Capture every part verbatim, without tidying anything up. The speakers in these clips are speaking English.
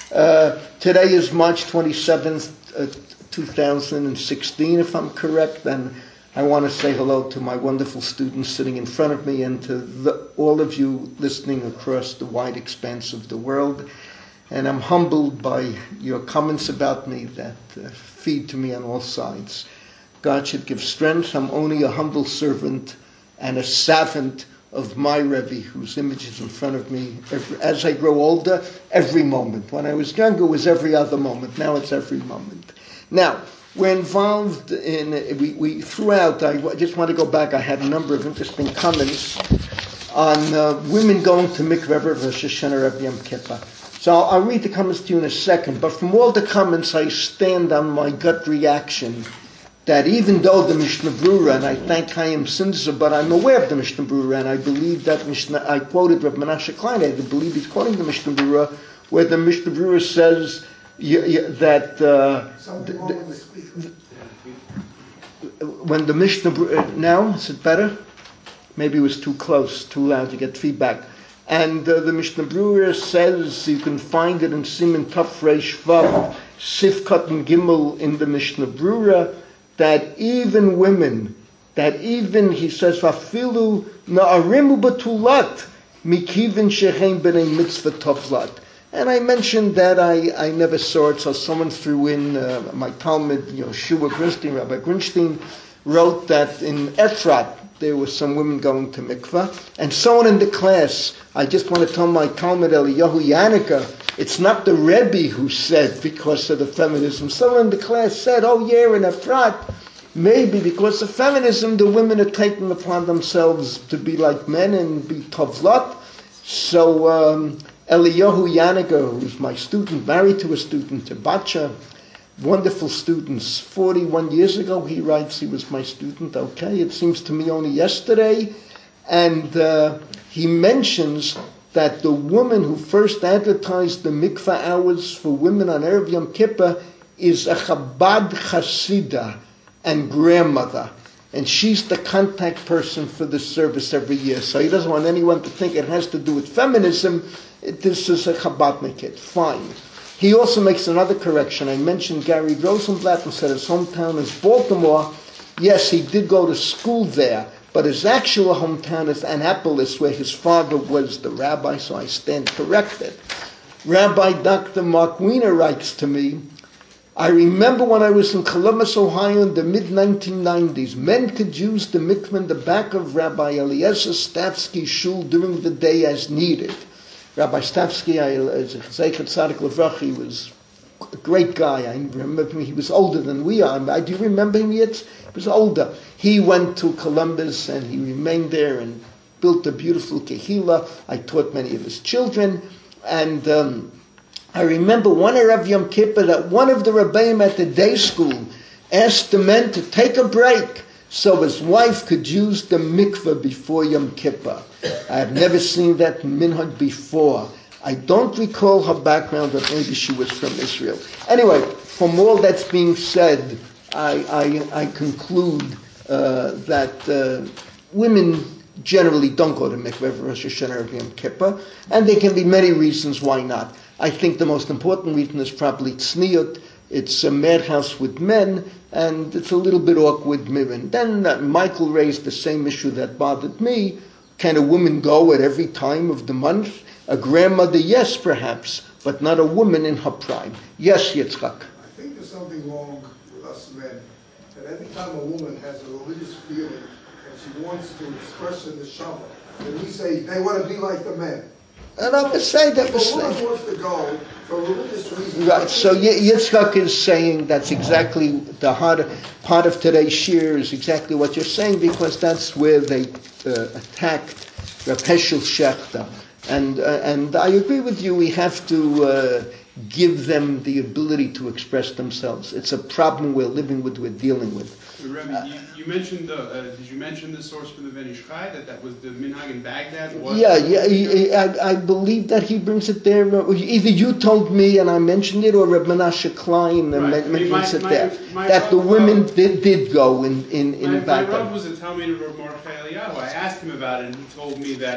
Uh, today is March twenty-seventh, uh, two thousand sixteen, if I'm correct, and I want to say hello to my wonderful students sitting in front of me and to the, all of you listening across the wide expanse of the world. And I'm humbled by your comments about me that uh, feed to me on all sides. God should give strength. I'm only a humble servant and a servant of my Rebbe, whose image is in front of me every, as I grow older, every moment. When I was younger, it was every other moment. Now it's every moment. Now, we're involved in, we, we throughout, I just want to go back, I had a number of interesting comments on uh, women going to mikveh Rosh Hashanah Rav Yom Kippur. So I'll, I'll read the comments to you in a second, but from all the comments I stand on my gut reaction that even though the Mishnah Brura, and I thank Chaim Sinzer, but I'm aware of the Mishnah Brura, and I believe that Mishnah, I quoted Rav Menashe Klein, I believe he's quoting the Mishnah Brura, where the Mishnah Brura says y- y- that uh, th- th- when the Mishnah Brura, now, is it better? Maybe it was too close, too loud to get feedback. And uh, the Mishnah Brura says, you can find it in Siman Taf Reish Vav, Sifkat and Gimel in the Mishnah Brura, that even women, that even, he says, Vafilu na'arimu batulat, mikivin shechein b'nei mitzvah tovlat. And I mentioned that I, I never saw it, so someone threw in, uh, my Talmud, Yoshua Grinstein, Rabbi Grinstein, wrote that in Efrat, there were some women going to mikvah, and someone in the class, I just want to tell my Talmud Eliyahu Yannicka, it's not the Rebbe who said because of the feminism. Someone in the class said, oh yeah, in Efrat, maybe because of feminism, the women are taking upon themselves to be like men and be tovlat. So um, Eliyahu Yannicka, who's my student, married to a student, a Batcha, wonderful students. forty-one years ago, he writes, he was my student. Okay, it seems to me only yesterday. And uh, he mentions that the woman who first advertised the mikveh hours for women on Erev Yom Kippur is a Chabad Chasida and grandmother. And she's the contact person for the service every year. So he doesn't want anyone to think it has to do with feminism. It, this is a Chabadnikid. Fine. He also makes another correction. I mentioned Gary Rosenblatt and said his hometown is Baltimore. Yes, he did go to school there, but his actual hometown is Annapolis, where his father was the rabbi, so I stand corrected. Rabbi Doctor Mark Wiener writes to me, I remember when I was in Columbus, Ohio in the mid nineteen nineties, men could use the mikveh in the back of Rabbi Eliezer Stavsky's shul during the day as needed. Rabbi Stavsky, as a Zeichet Tzadik Levrach, he was a great guy. I remember him, he was older than we are. I do you remember him yet? He was older. He went to Columbus and he remained there and built a beautiful kehillah. I taught many of his children. And um, I remember one Erev Yom Kippur that one of the Rebbeim at the day school asked the men to take a break so his wife could use the mikveh before Yom Kippur. I have never seen that minhag before. I don't recall her background, but maybe she was from Israel. Anyway, from all that's being said, I, I, I conclude uh, that uh, women generally don't go to mikveh for Rosh Hashanah or Yom Kippur, and there can be many reasons why not. I think the most important reason is probably tzniut. It's a madhouse with men, and it's a little bit awkward with women. Then uh, Michael raised the same issue that bothered me. Can a woman go at every time of the month? A grandmother, yes, perhaps, but not a woman in her prime. Yes, Yitzchak. I think there's something wrong with us men, that every time a woman has a religious feeling and she wants to express in the Shabbat, then we say they want to be like the men. And I'm going to say that. If a woman wants to go for religious reasons. Right, so Yitzchak is saying that's exactly the hard part of today's shir is exactly what you're saying, because that's where they uh, attacked Rav Heschel Shechter. And, uh, and I agree with you, we have to uh, give them the ability to express themselves. It's a problem we're living with, we're dealing with. So, Rebbe, you, you mentioned the, uh, did you mention the source for the Ben Ish Chai, that that was the minhag in Baghdad? Was yeah, yeah, he, I, I believe that he brings it there. Either you told me and I mentioned it, or Reb Menashe Klein right. mentions I mean, my, it my, there. My that the women was, did, did go in, in, in my, Baghdad. My Rav was a Talmud of Rav Mordechai Eliyahu. I asked him about it, and he told me that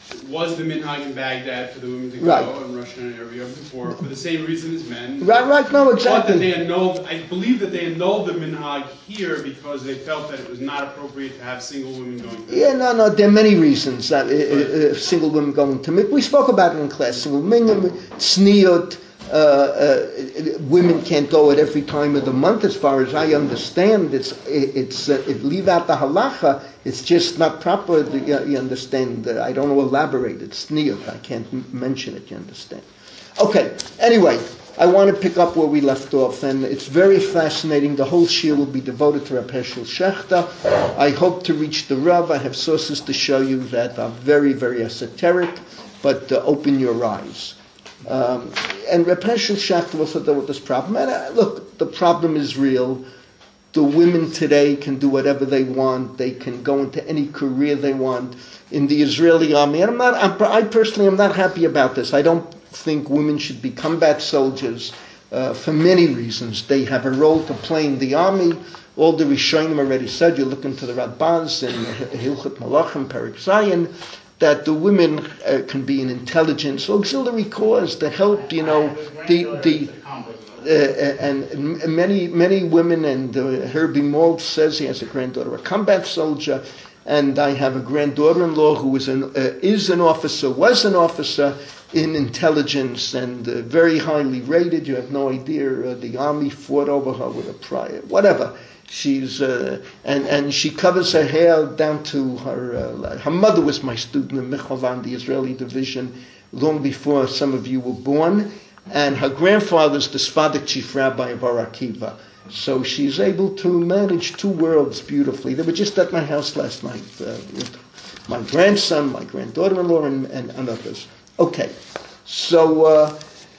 was the minhag in Baghdad for the women to go Right. and Rosh Hashanah every Yom Kippur for the same reason as men. Right, right, no, But that exactly. they annulled, I believe that they annulled the minhag here because they felt that it was not appropriate to have single women going to Yeah, no, no, there are many reasons that uh, uh, single women going to mikveh. We spoke about it in class. Single women, tzniut, uh, uh, women can't go at every time of the month. As far as I understand, it's it's uh, it, leave out the halacha. It's just not proper. To, you, you understand? Uh, I don't know elaborate. It's tzniut. I can't m- mention it. You understand? Okay. Anyway. I want to pick up where we left off, and it's very fascinating. The whole shir will be devoted to Reb Hershel Schachter. I hope to reach the Rav. I have sources to show you that are very, very esoteric, but uh, open your eyes. Um, and Reb Hershel Schachter also dealt with this problem. And uh, look, the problem is real. The women today can do whatever they want. They can go into any career they want in the Israeli army. And I'm not. I'm, I personally am not happy about this. I don't think women should be combat soldiers uh, for many reasons. They have a role to play in the army. All the Rishonim already said, you look into the Rabbaz and Hilchot Malachim, Perek Zayin, that the women uh, can be in intelligence, auxiliary corps to help, you know, the the uh, and many many women, and uh, Herbie Mold says he has a granddaughter, a combat soldier, and I have a granddaughter-in-law who is an uh, is an officer, was an officer in intelligence, and uh, very highly rated. You have no idea. Uh, the army fought over her with a prior, whatever. She's uh, and and she covers her hair down to her. Uh, her mother was my student in Michovan, the Israeli division, long before some of you were born. And her grandfather's the Sephardic chief rabbi of Or Akiva. So she's able to manage two worlds beautifully. They were just at my house last night uh, with my grandson, my granddaughter-in-law, and, and, and others. Okay, so uh,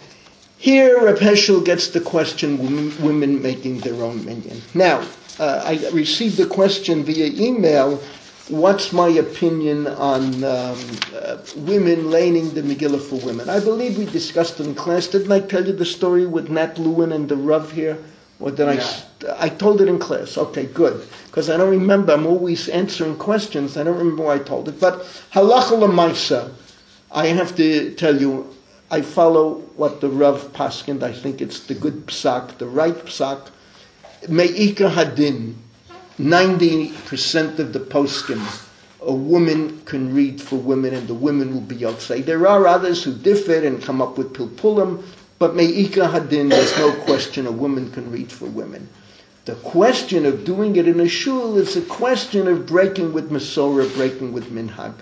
here Reb Hershel gets the question, women, women making their own minyan. Now, uh, I received a question via email, what's my opinion on um, uh, women laning the Megillah for women? I believe we discussed it in class. Didn't I tell you the story with Nat Lewin and the Rav here? Or did yeah. I? I told it in class. Okay, good. Because I don't remember. I'm always answering questions. I don't remember why I told it. But halacha l'maisa, I have to tell you, I follow what the Rav paskined. I think it's the good psak, the right psak. Me'ika hadin, ninety percent of the poskim, a woman can read for women, and the women will be yotzei. There are others who differ and come up with pilpulim, but me'ika hadin, there's no question a woman can read for women. The question of doing it in a shul is a question of breaking with Masorah, breaking with minhag.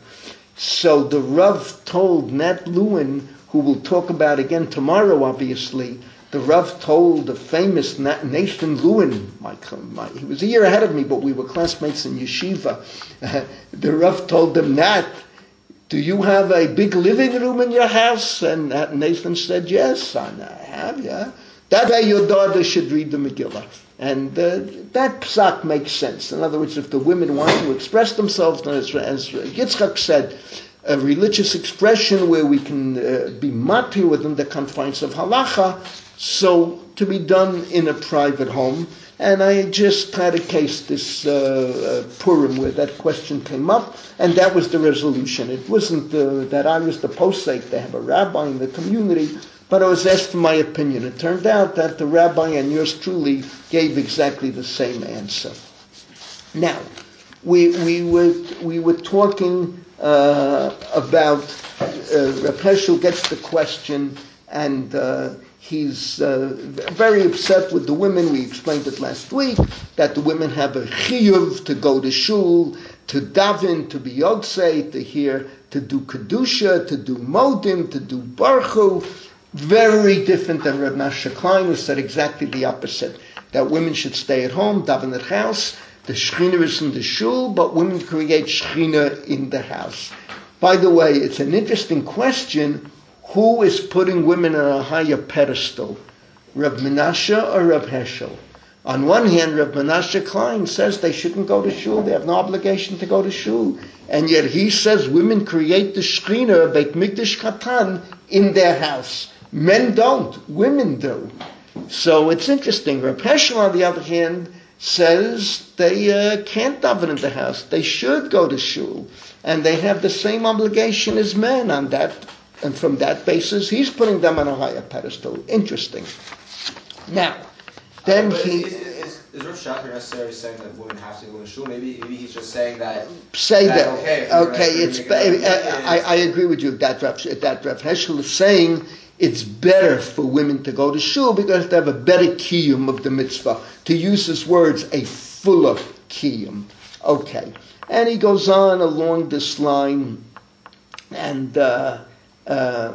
So the Rav told Nat Lewin, who we'll talk about again tomorrow, obviously, the Rav told the famous Nathan Lewin, my, my, he was a year ahead of me, but we were classmates in yeshiva. Uh, the Rav told them, Nat, do you have a big living room in your house? And Nathan said, yes, son, I have, yeah. That way your daughter should read the Megillah. And uh, that psak makes sense. In other words, if the women want to express themselves, as, as Yitzchak said, a religious expression where we can uh, be matir within the confines of halacha, so to be done in a private home. And I just had a case this uh, uh, Purim where that question came up, and that was the resolution. It wasn't uh, that I was the posek to have a rabbi in the community, but I was asked for my opinion. It turned out that the rabbi and yours truly gave exactly the same answer. Now, we we were we were talking uh, about uh, Reb Hershel gets the question, and uh, he's uh, very upset with the women. We explained it last week that the women have a chiyuv to go to shul, to daven, to be yotzei, to hear, to do kedusha, to do modim, to do baruchu. Very different than Reb Nasha Klein, who said exactly the opposite, that women should stay at home, daven at house. The shechina is in the shul, but women create shechina in the house. By the way, it's an interesting question. Who is putting women on a higher pedestal, Reb Menashe or Reb Hershel? On one hand, Reb Menashe Klein says they shouldn't go to shul. They have no obligation to go to shul. And yet he says women create the shechina, Beit Mikdash Katan, in their house. Men don't. Women do. So it's interesting. Reb Hershel, on the other hand, says they uh, can't daven in the house. They should go to shul, and they have the same obligation as men on that. And from that basis, he's putting them on a higher pedestal. Interesting. Now, then uh, he. Is, is, is, is Rav Shacher necessarily saying that women have to go to shul? Maybe, maybe he's just saying that. Say that. that okay, okay it's. Be, I, I agree with you. That Rav, that Rav Heschel is saying it's better for women to go to shul because they have a better kiyum of the mitzvah. To use his words, a fuller kiyum. Okay, and he goes on along this line, and uh, uh,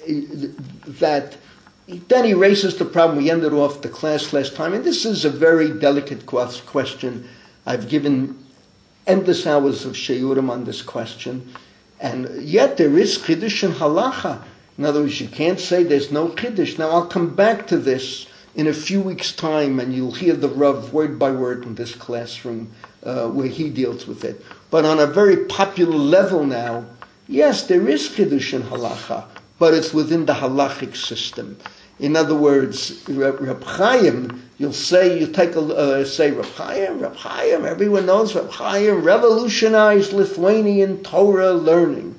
that. Then he raises the problem. We ended off the class last time, and this is a very delicate question. I've given endless hours of shiurim on this question, and yet there is chiddush and halacha. In other words, you can't say there's no chiddush. Now, I'll come back to this in a few weeks' time, and you'll hear the Rav word by word in this classroom uh, where he deals with it. But on a very popular level now, yes, there is chiddush and halacha, but it's within the halachic system. In other words, Reb Chaim, you'll say, you take a, uh, say Reb Chaim, Reb Chaim, everyone knows Reb Chaim revolutionized Lithuanian Torah learning.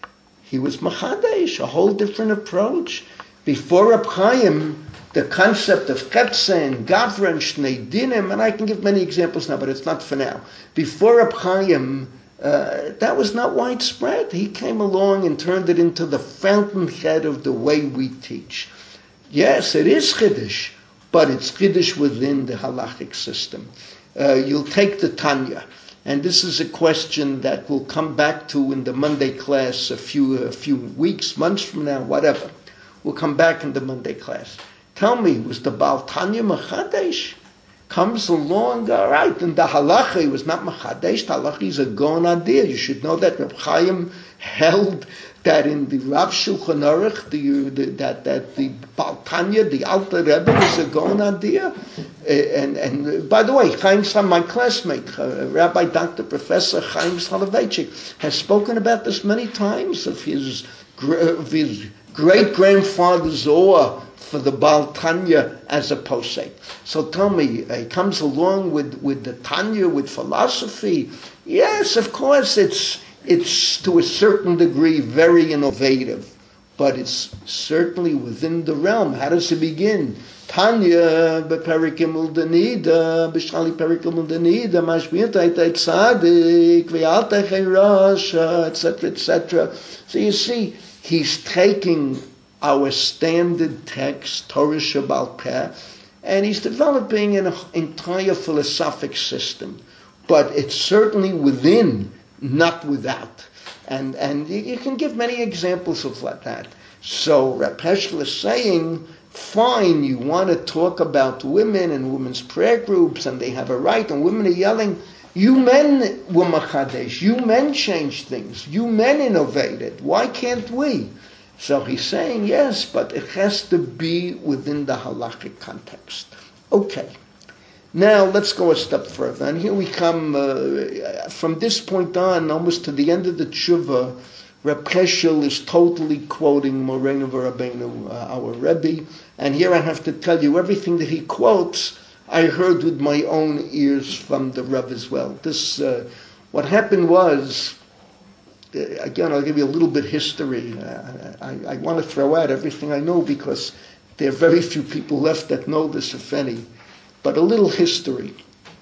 He was Machadesh, a whole different approach. Before Reb Chaim, the concept of Chetze and Gavra and Shnei Dinim, and I can give many examples now, but it's not for now. Before Reb Chaim, uh, that was not widespread. He came along and turned it into the fountainhead of the way we teach. Yes, it is Chiddush, but it's Chiddush within the halachic system. Uh, you'll take the Tanya, and this is a question that we'll come back to in the Monday class a few a few weeks, months from now, whatever. We'll come back in the Monday class. Tell me, was the Baal Tanya Machadesh? Comes along, all right, and the halacha, he was not Machadesh, the halacha is a Gaon Adir. You should know that Reb Chaim held that in the Rav Shulchan Aruch, the, the, that, that the Baal Tanya, the Alter Rebbe, is a Gaon Adir. Uh, and, and uh, by the way, Chaim Sam, my classmate, uh, Rabbi Doctor Professor Chaim Soloveitchik, has spoken about this many times, of his, of his great-grandfather's awe for the Baal Tanya as a posek. So tell me, uh, it comes along with, with the Tanya, with philosophy. Yes, of course, it's it's to a certain degree very innovative, but it's certainly within the realm. How does it begin? Tanya, beperikim uldanida, b'shali perikim uldanida, mashbiyat aytay tzadik, v'yaltay chayrash, et cetera, et cetera. So you see, he's taking our standard text, Torah Shebaal Peh, and he's developing an entire philosophic system. But it's certainly within, not without. And and you can give many examples of like that. So Reb Heschel is saying, fine, you want to talk about women and women's prayer groups, and they have a right, and women are yelling, you men were Machadesh, you men changed things, you men innovated, why can't we? So he's saying, yes, but it has to be within the halachic context. Okay. Now, let's go a step further. And here we come, uh, from this point on, almost to the end of the tshuva, Reb Heschel is totally quoting Moreinu V'Rabbeinu, uh, our Rebbe. And here I have to tell you, everything that he quotes, I heard with my own ears from the Rebbe as well. This, uh, what happened was, uh, again, I'll give you a little bit history. Uh, I, I want to throw out everything I know because there are very few people left that know this, if any. But a little history.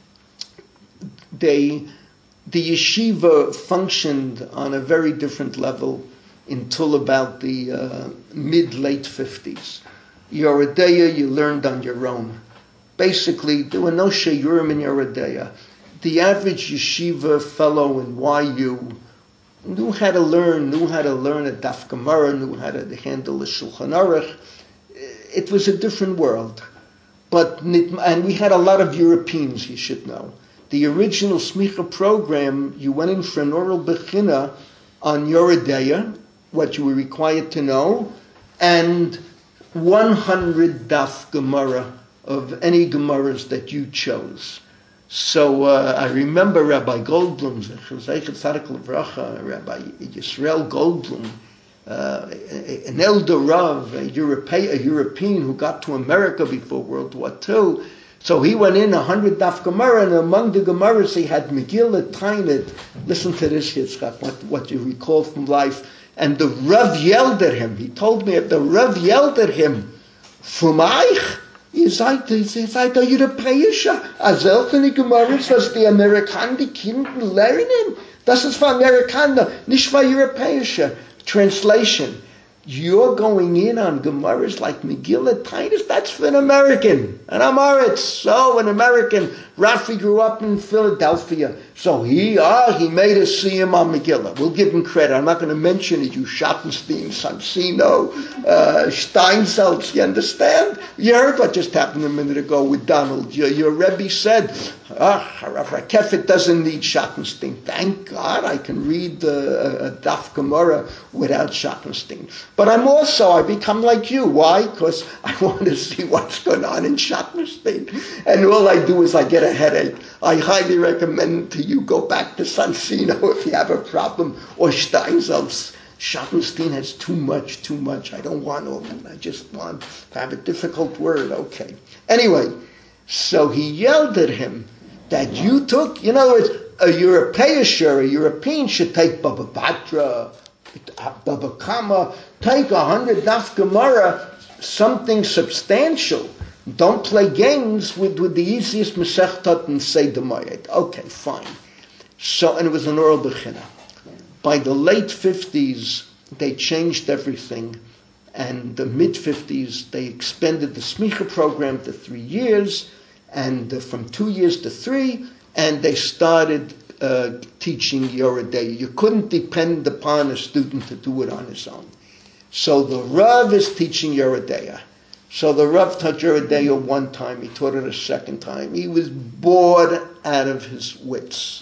They, the yeshiva functioned on a very different level until about the uh, mid-late fifties. Yoreh De'ah, you learned on your own. Basically, there were no sheyurim in Yoreh De'ah. The average yeshiva fellow in Y U knew how to learn, knew how to learn a Daf Gemara, knew how to handle a Shulchan Aruch. It was a different world. But, and we had a lot of Europeans, you should know. The original Smicha program, you went in for an oral bechina on Yoreh De'ah, what you were required to know, and one hundred daf Gemara of any Gemaras that you chose. So uh, I remember Rabbi Goldblum, Rabbi Yisrael Goldblum, Uh, an elder Rav, a, Europe, a European who got to America before World War Two, So he went in a hundred daf Gemara, and among the Gemaras he had Megillah Tainit. Listen to this, Yitzchak, what, what you recall from life. And the Rav yelled at him. He told me if the Rav yelled at him, "From Eich, ihr seid, ihr seid Europäischer. Als solche Gemaras, was die Amerikaner, die Kinder lernen, das ist für Amerikaner, nicht für Europäische." Translation: you're going in on Gemaras like Megillah Titus, that's for an American. And I'm Aretz. So an American. Rafi grew up in Philadelphia. So he, ah, he made us see him on Megillah. We'll give him credit. I'm not going to mention it. You Schottenstein, Sansino, uh, Steinsaltz, you understand? You heard what just happened a minute ago with Donald. Your, your Rebbe said, ah, Rav Rakefet doesn't need Schottenstein. Thank God I can read the uh, Daf Gemara without Schottenstein. But I'm also, I become like you. Why? Because I want to see what's going on in Schottenstein. And all I do is I get a headache. I highly recommend to you go back to Sansino if you have a problem, or Steinsaltz. Schottenstein has too much, too much. I don't want all that. I just want to have a difficult word. Okay. Anyway, so he yelled at him that you took, in other words, a European, a European should take Baba Batra, Baba Kama, take a hundred daf Gemara, something substantial. Don't play games with, with the easiest Masechtot and say the Mayed. Okay, fine. So, and it was an oral bechina. By the late fifties, they changed everything. And the mid-fifties, they expanded the Smicha program to three years, and uh, from two years to three, and they started uh, teaching Yoredeya. You couldn't depend upon a student to do it on his own. So the Rav is teaching Yoredeya. So the Rav taught Yoredeya one time, he taught it a second time. He was bored out of his wits.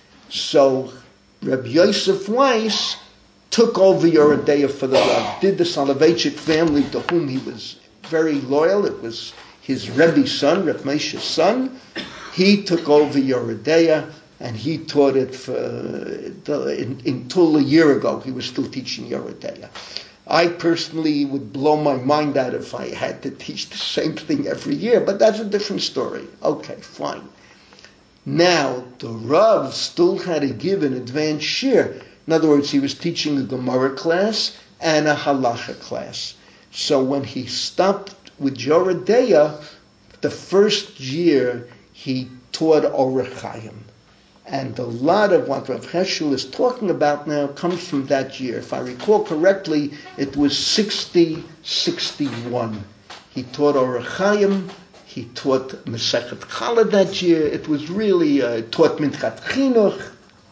So Reb Yosef Weiss took over Yoredeya for the Rav, did the Soloveitchik family to whom he was very loyal. It was his Rebbe's son, Reb Moshe's son. He took over Yoredeya, and he taught it for, the, in, until a year ago. He was still teaching Yoredeya. I personally would blow my mind out if I had to teach the same thing every year, but that's a different story. Okay, fine. Now, the Rav still had to give an advanced shir. In other words, he was teaching a Gemara class and a Halacha class. So when he stopped with Yoredeya, the first year he taught Orach Chaim. And a lot of what Rav Heschel is talking about now comes from that year. If I recall correctly, it was sixty sixty-one. He taught Orach Chaim, he taught Masechet Challah that year. It was really, uh, taught Minchat Chinuch.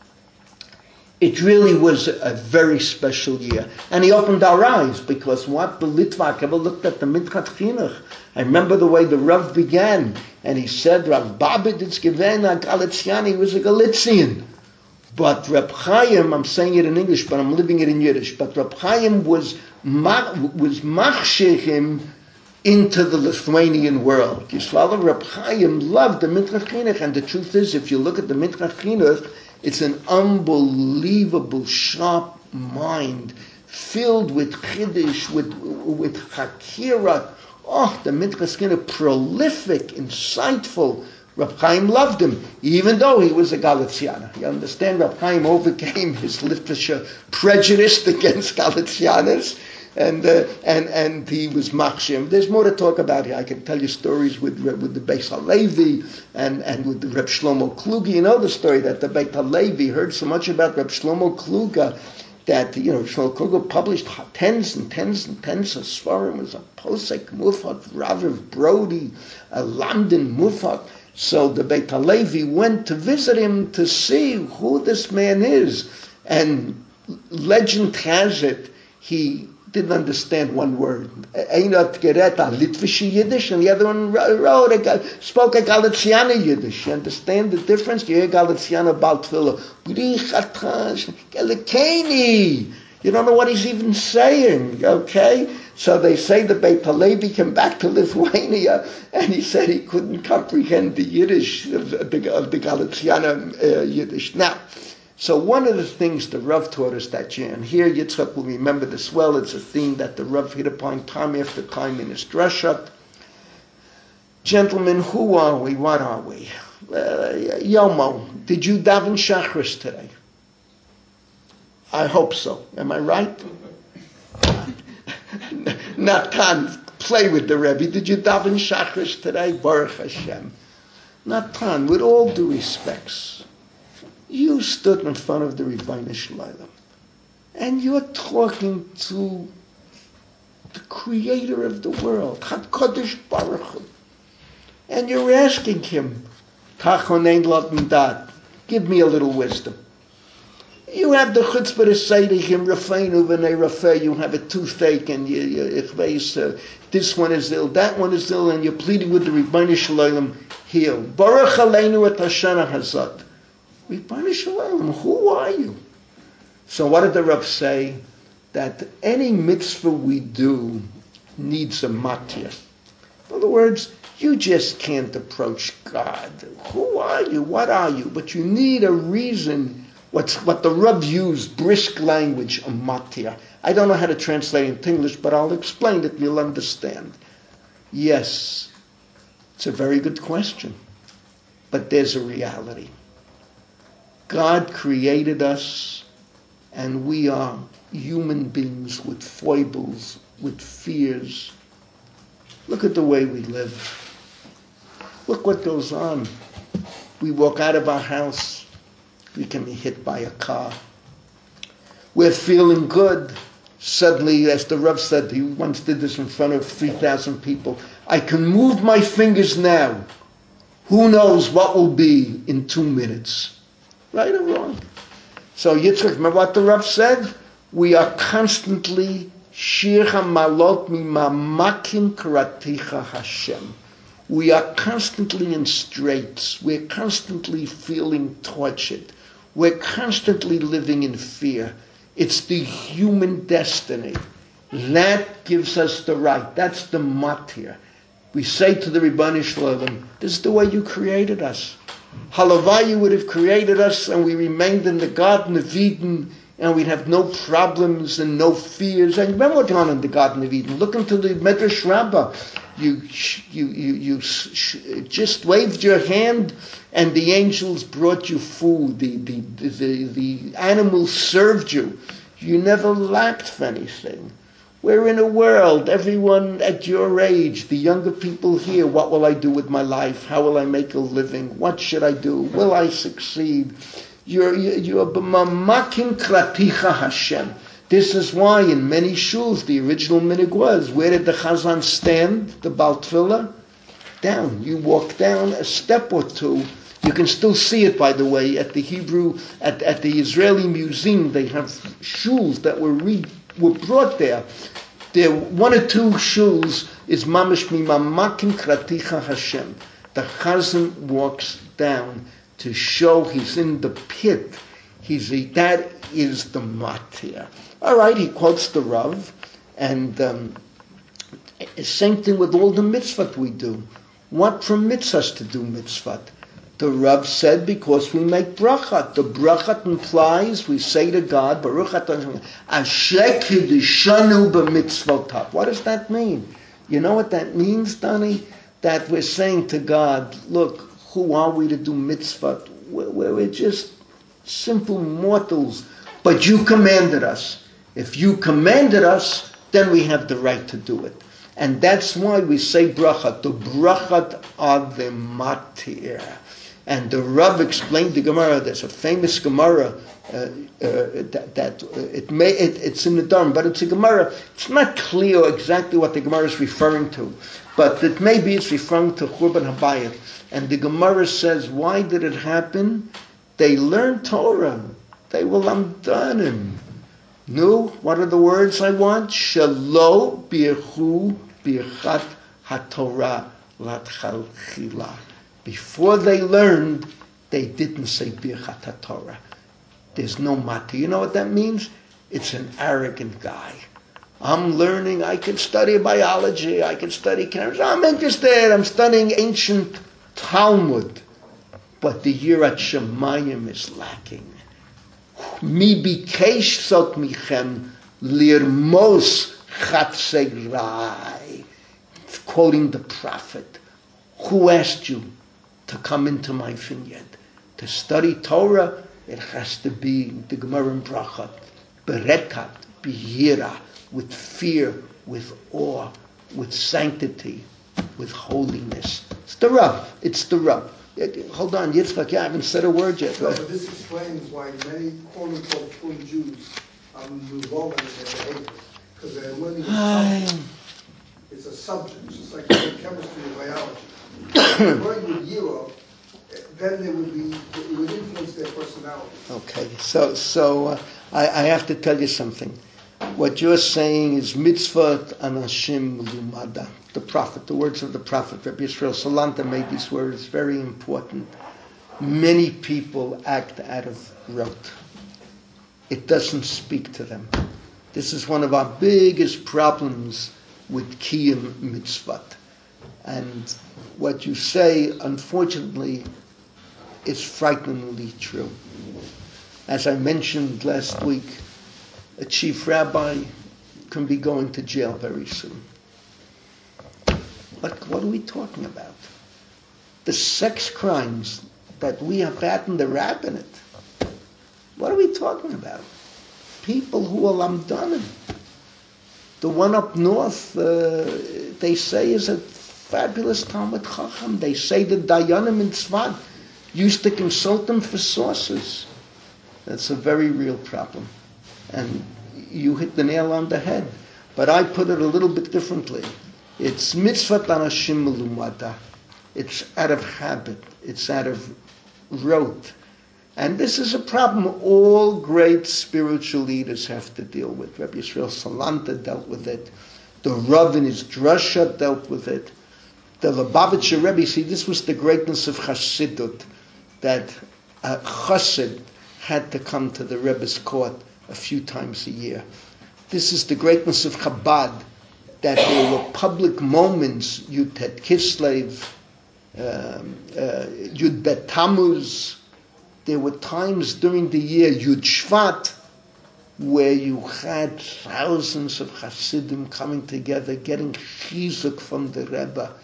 It really was a very special year. And he opened our eyes, because what the Litvak ever looked at the Minchat Chinuch. I remember the way the Rav began, and he said, Rav Babiditz given a Galitzian, he was a Galician. But Reb Chaim, I'm saying it in English, but I'm living it in Yiddish, but Reb Chaim was, was machshir him into the Lithuanian world. Yisrael Reb Chaim loved the Minchat Chinuch, and the truth is, if you look at the Minchat Chinuch, it's an unbelievable, sharp mind, filled with Chiddush, with, with Hakira. Oh, the Minchat Chinuch, prolific, insightful. Reb Chaim loved him, even though he was a Galiciana. You understand? Reb Chaim overcame his Litvisher prejudice against Galicianas, and uh, and and he was machshim. There's more to talk about here. I can tell you stories with with the Beis Halevi and and with the Reb Shlomo Kluge. You know the story that the Beis Halevi heard so much about Reb Shlomo Kluge that, you know, Shlomo Kluge published tens and tens and tens of svarim. Was a posek mufak, Rav Brody, a Lamdin mufak. So the Beis Halevi went to visit him to see who this man is, and legend has it he didn't understand one word. Einot geret a Litvish Yiddish, and the other one wrote a, spoke a Galiciana Yiddish. You understand the difference? You hear Galiciana Baltfila, Brichatash, Galikani. You don't know what he's even saying, okay? So they say the Beis Halevi came back to Lithuania, and he said he couldn't comprehend the Yiddish of the, of the Galiciana uh, Yiddish. Now, so one of the things the Rav taught us that year, and here Yitzchak will remember this well, it's a theme that the Rav hit upon time after time in his drasha. Gentlemen, who are we? What are we? Uh, Yomo, did you daven Shachris today? I hope so. Am I right? Natan, play with the Rebbe. Did you daven Shachris today? Baruch Hashem. Natan, with all due respects, you stood in front of the Ribbono Shel Olam, and you're talking to the creator of the world, HaKadosh Baruch Hu, and you're asking him, Tachonein Loten Dat, give me a little wisdom. You have the chutzpah to say to him, Rafeinu v'nei Rafeh, you have a toothache, and you, you, if uh, this one is ill, that one is ill, and you're pleading with the Ribbono Shel Olam, heal. Baruch Aleinu et Hashana Hazat. Ribbono Shel Olam, who are you? So what did the Rav say? That any mitzvah we do needs a matir. In other words, you just can't approach God. Who are you? What are you? But you need a reason. What's, what the Rav used, brisk language, a matir. I don't know how to translate it into English, but I'll explain it, you'll understand. Yes, it's a very good question. But there's a reality. God created us, and we are human beings with foibles, with fears. Look at the way we live. Look what goes on. We walk out of our house, we can be hit by a car. We're feeling good. Suddenly, as the Rav said, he once did this in front of three thousand people, I can move my fingers now. Who knows what will be in two minutes? Right or wrong? So Yitzchak, remember what the Rav said? We are constantly Shir HaMalot Mimamakim Karaticha Hashem. We are constantly in straits. We're constantly feeling tortured. We're constantly living in fear. It's the human destiny. That gives us the right. That's the matir. We say to the Ribbono Shel Olam, this is the way you created us. Halavai, you would have created us and we remained in the Garden of Eden and we'd have no problems and no fears. And remember what went on in the Garden of Eden. Look into the Medrash Rabbah. You, you, you, you just waved your hand and the angels brought you food. The, the, the, the animals served you. You never lacked for anything. We're in a world, everyone at your age, the younger people here, what will I do with my life? How will I make a living? What should I do? Will I succeed? You're, you're b'mamakim kraticha Hashem. This is why in many shuls, the original minig was, where did the Chazan stand, the Baal Tefillah? Down. You walk down a step or two. You can still see it, by the way, at the Hebrew, at, at the Israeli Museum. They have shuls that were re, were brought there. There, one or two shuls is mamish mimamakim kraticha Hashem. The Chazan walks down to show he's in the pit. He's a, that is the matir. All right, he quotes the Rav, and um, same thing with all the mitzvot we do. What permits us to do mitzvot? The Rav said because we make brachat. The brachat implies we say to God, Baruch atah Asher kiddushanu b'mitzvotav. What does that mean? You know what that means, Donnie? That we're saying to God, look, who are we to do mitzvot? We're, we're just simple mortals, but you commanded us. If you commanded us, then we have the right to do it. And that's why we say brachat. The brachat are the matir. And the Rav explained the Gemara. There's a famous Gemara uh, uh, that, that uh, it may it, it's in the Dharm, but it's a Gemara. It's not clear exactly what the Gemara is referring to, but it may be it's referring to Churban Habayit. And the Gemara says, why did it happen? They learned Torah. They will undone. No, what are the words I want? Shelo birchu birchat haTorah latchalchila. Before they learned, they didn't say birchat haTorah. There's no matir. You know what that means? It's an arrogant guy. I'm learning. I can study biology. I can study chemistry. I'm interested. I'm studying ancient Talmud. But the Yirat Shemayim is lacking. Mi bikesh sot michem lirmos chatzegrai. Quoting the prophet. Who asked you to come into my vineyard? To study Torah, it has to be the Gemara in Brachot. Berekat, bihira, with fear, with awe, with sanctity, with holiness. It's the Rav. It's the Rav. Hold on, Yitzchak, I haven't said a word yet. No, but this explains why many quote-unquote true Jews are involved in their behavior. Because they're learning a subject. It's a subject, just like chemistry and biology. If they learn with Yiro, then it would be, it would influence their personality. Okay, so so uh, I, I have to tell you something. What you're saying is mitzvot anashim lumada. The prophet, the words of the prophet, Rabbi Yisrael Salanta made these words very important. Many people act out of rote. It doesn't speak to them. This is one of our biggest problems with kiyum mitzvot. And what you say, unfortunately, is frighteningly true. As I mentioned last week, a chief rabbi can be going to jail very soon. What, what are we talking about? The sex crimes that we have had in the rabbinate. What are we talking about? People who are lamdanim. The one up north, uh, they say, is a fabulous Talmud Chacham. They say the Dayanim in Tzfat used to consult them for sources. That's a very real problem. And you hit the nail on the head. But I put it a little bit differently. It's mitzvot anashim melumada. It's out of habit. It's out of rote. And this is a problem all great spiritual leaders have to deal with. Rabbi Yisrael Salanta dealt with it. The Rav in his drasha dealt with it. The Lubavitcher Rebbe, see, this was the greatness of Chassidut, that a Chassid had to come to the Rebbe's court a few times a year. This is the greatness of Chabad, that there were public moments, Yud Het Kislev, um, uh, Yud Bet Tammuz. There were times during the year, Yud Shvat, where you had thousands of Hasidim coming together, getting chizuk from the Rebbe.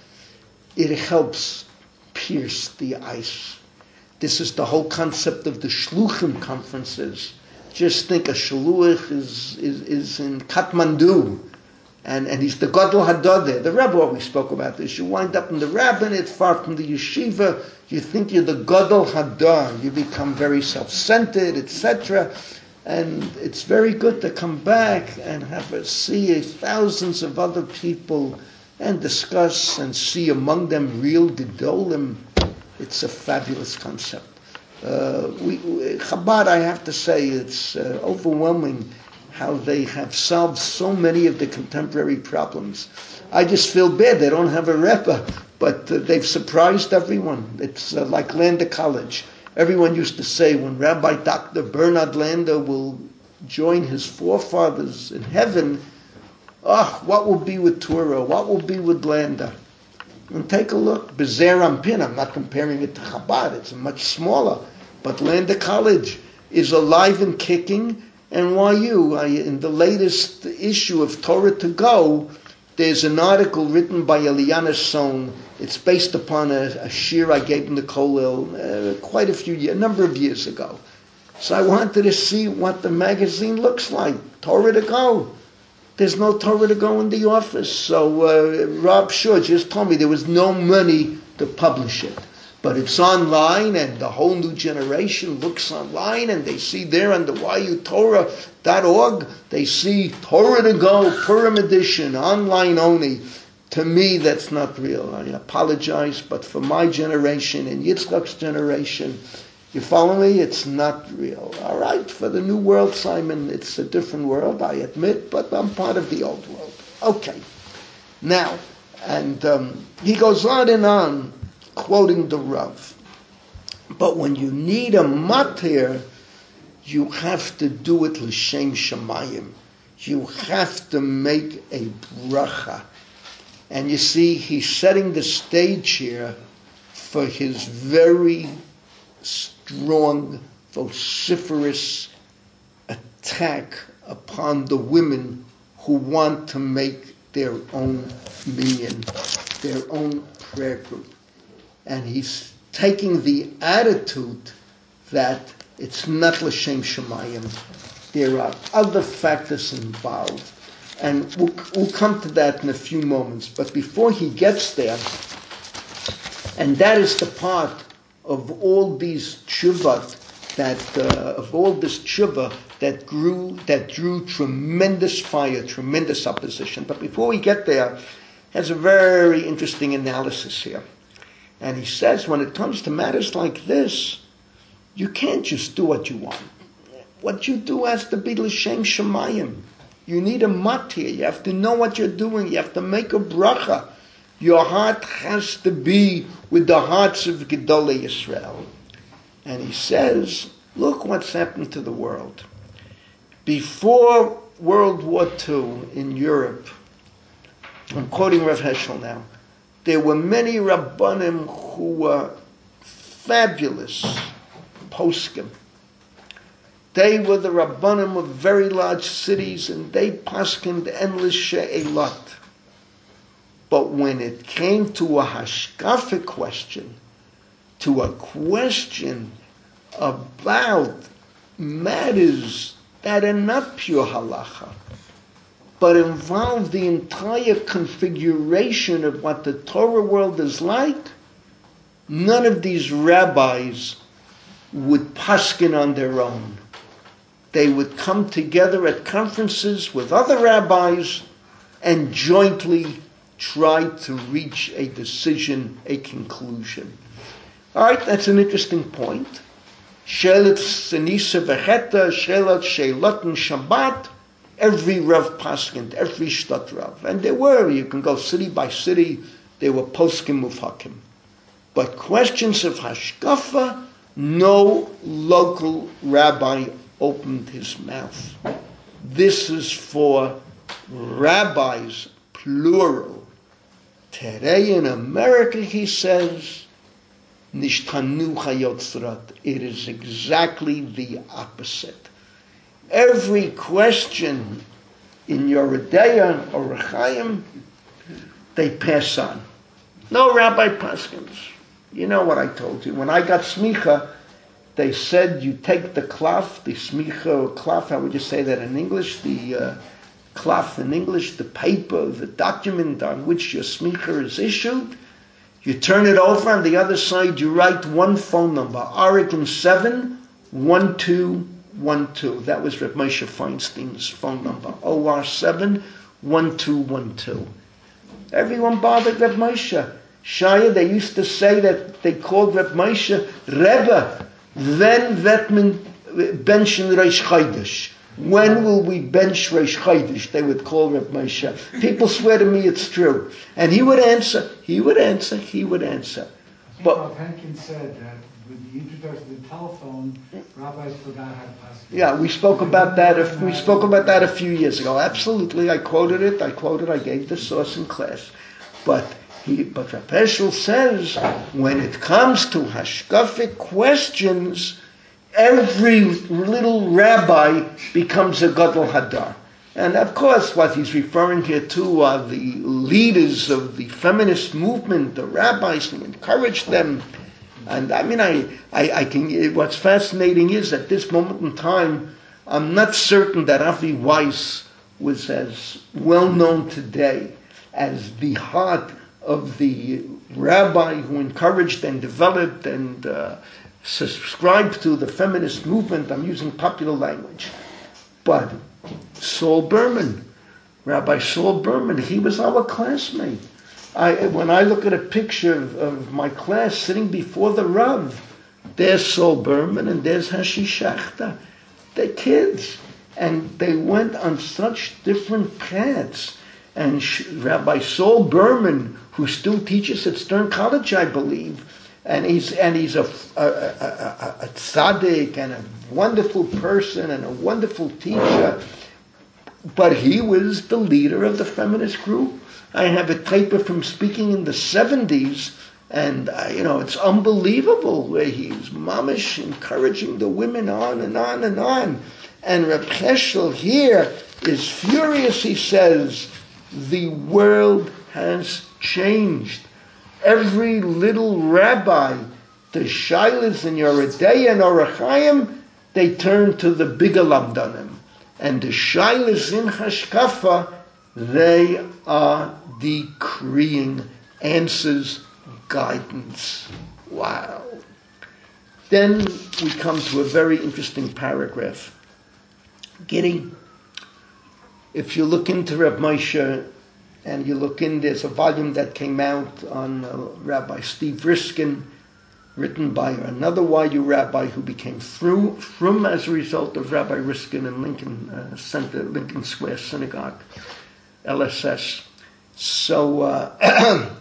It helps pierce the ice. This is the whole concept of the Shluchim conferences. Just think a Shluch is, is, is in Kathmandu, and, and he's the Gadol Hadodeh. The Rebbe always spoke about this. You wind up in the rabbinate, far from the yeshiva, you think you're the Gadol Hador, you become very self-centered, et cetera. And it's very good to come back and have a, see thousands of other people and discuss and see among them real Gedolim. It's a fabulous concept. Uh, we, Chabad, I have to say, it's uh, overwhelming how they have solved so many of the contemporary problems. I just feel bad they don't have a Rebbe, but uh, they've surprised everyone. It's uh, like Lander College. Everyone used to say when Rabbi Doctor Bernard Lander will join his forefathers in heaven, oh, what will be with Torah? What will be with Lander? And take a look. Bezer Ampin, I'm not comparing it to Chabad, it's much smaller. But Lander College is alive and kicking. And why you? I, in the latest issue of Torah to Go, there's an article written by Eliana Son. It's based upon a, a shir I gave in the Kollel uh, quite a few years, a number of years ago. So I wanted to see what the magazine looks like. Torah to Go. There's no Torah to Go in the office. So uh, Rob Shaw just told me there was no money to publish it. But it's online, and the whole new generation looks online, and they see there on the Y U Torah dot org, they see Torah to Go, Purim edition, online only. To me, that's not real. I apologize, but for my generation and Yitzchak's generation, you follow me? It's not real. All right, for the new world, Simon, it's a different world, I admit, but I'm part of the old world. Okay. Now, and um, he goes on and on, quoting the Rav. But when you need a matir, you have to do it l'shem shamayim. You have to make a bracha. And you see, he's setting the stage here for his very strong, vociferous attack upon the women who want to make their own minyan, their own prayer group. and he's taking the attitude that it's not l'shem shemayim. There are other factors involved, and we'll, we'll come to that in a few moments. But before he gets there, and that is the part of all these tshuvat that uh, of all this tshuva that grew that drew tremendous fire, tremendous opposition. But before we get there, has a very interesting analysis here, and he says when it comes to matters like this, you can't just do what you want. What you do has to be l'shem shemayim. You need a mat here. You have to know what you're doing. You have to make a bracha. Your heart has to be with the hearts of Gedolei Yisrael. And he says, look what's happened to the world. Before World War Two in Europe, I'm quoting Rav Heschel now, there were many Rabbanim who were fabulous poskim. They were the Rabbanim of very large cities, and they poskined endless she'elot. But when it came to a hashkafic question, to a question about matters that are not pure halacha, but involve the entire configuration of what the Torah world is like, none of these rabbis would paskin on their own. They would come together at conferences with other rabbis and jointly try to reach a decision, a conclusion. All right, that's an interesting point. Shelet Senisa Vecheta, Shelet Sheilot and Shabbat, every Rav paskind, every Shtat Rav. And there were, you can go city by city, there were poskim mufhakim. But questions of hashkafa, no local rabbi opened his mouth. This is for rabbis, plural. Today in America, he says, nishtanu chayotzrat. It is exactly the opposite. Every question in Yoredeya or Rechaim, they pass on. No rabbi paskins. You know what I told you. When I got smicha, they said you take the klaf, the smicha or klaf, how would you say that in English? The uh, klaf in English, the paper, the document on which your smicha is issued. You turn it over, on the other side you write one phone number, Oregon seven one two one two. That was Reb Moshe Feinstein's phone number, O R seven one two one two. Everyone bothered Reb Moshe. Shaya, they used to say that they called Reb Moshe Rebbe. Then Vetman benchen Reish Chodesh. When will we bench Reish Chodesh? They would call Reb Moshe. People swear to me it's true. And he would answer, he would answer, he would answer. But Bob Hankins said that with the introduction of the telephone, rabbis forgot how to pass. Yeah, we spoke about that. A, we spoke about that a few years ago. Absolutely, I quoted it. I quoted. I gave the source in class. But he, but Rav Heschel says when it comes to hashkafic questions, every little rabbi becomes a gadol hadar. And of course, what he's referring here to are the leaders of the feminist movement, the rabbis who encouraged them. And I mean, I, I, I can. What's fascinating is at this moment in time, I'm not certain that Avi Weiss was as well known today as the heart of the rabbi who encouraged and developed and uh, subscribed to the feminist movement. I'm using popular language, but Saul Berman, Rabbi Saul Berman, he was our classmate. I, when I look at a picture of, of my class sitting before the Rav, there's Saul Berman and there's Hashi Shachta. They're kids. And they went on such different paths. And Rabbi Saul Berman, who still teaches at Stern College, I believe, and he's and he's a, a, a, a, a tzaddik and a wonderful person and a wonderful teacher, but he was the leader of the feminist group. I have a tape of him speaking in the seventies, and uh, you know, it's unbelievable where he's mamish encouraging the women on and on and on. And Reb Heschel here is furious. He says, the world has changed. every little rabbi, the Shilas in Yoredeya and Orachayim, they turn to the bigger Lamdanim. And the Shilas in Hashkafa, they are decreeing answers, guidance. Wow. Then we come to a very interesting paragraph. Giddy, if you look into Reb Moshe, and you look in, there's a volume that came out on uh, Rabbi Steve Riskin, written by another Y U rabbi who became through, from as a result of Rabbi Riskin in Lincoln uh, Center, Lincoln Square Synagogue, L S S. So, uh,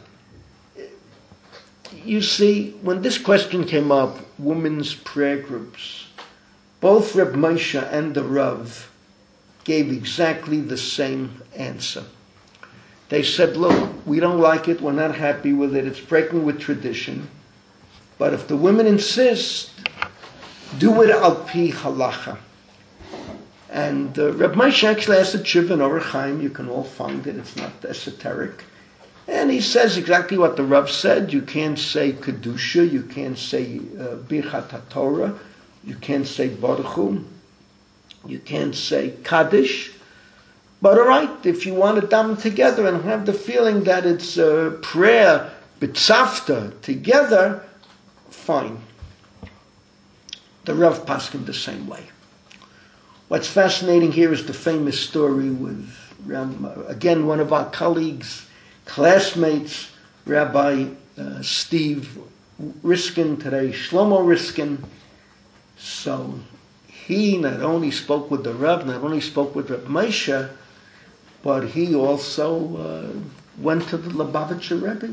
you see, when this question came up, women's prayer groups, both Reb Moshe and the Rav gave exactly the same answer. They said, look, we don't like it, we're not happy with it, it's breaking with tradition, but if the women insist, do it al pi halacha. And uh, Reb Moshe actually has a tshuva in Orach Chaim, you can all find it, it's not esoteric. And he says exactly what the Rav said. You can't say Kedusha, you can't say uh, Birchat HaTorah, you can't say Baruch Hu, you can't say Kaddish. But all right, if you want to daven together and have the feeling that it's uh, prayer, b'tzavta, together, fine. The Rav paskin the same way. What's fascinating here is the famous story with, um, again, one of our colleagues, classmates, Rabbi uh, Steve Riskin, today Shlomo Riskin. So he not only spoke with the Rav, not only spoke with Reb Moshe, but he also uh, went to the Lubavitcher Rebbe.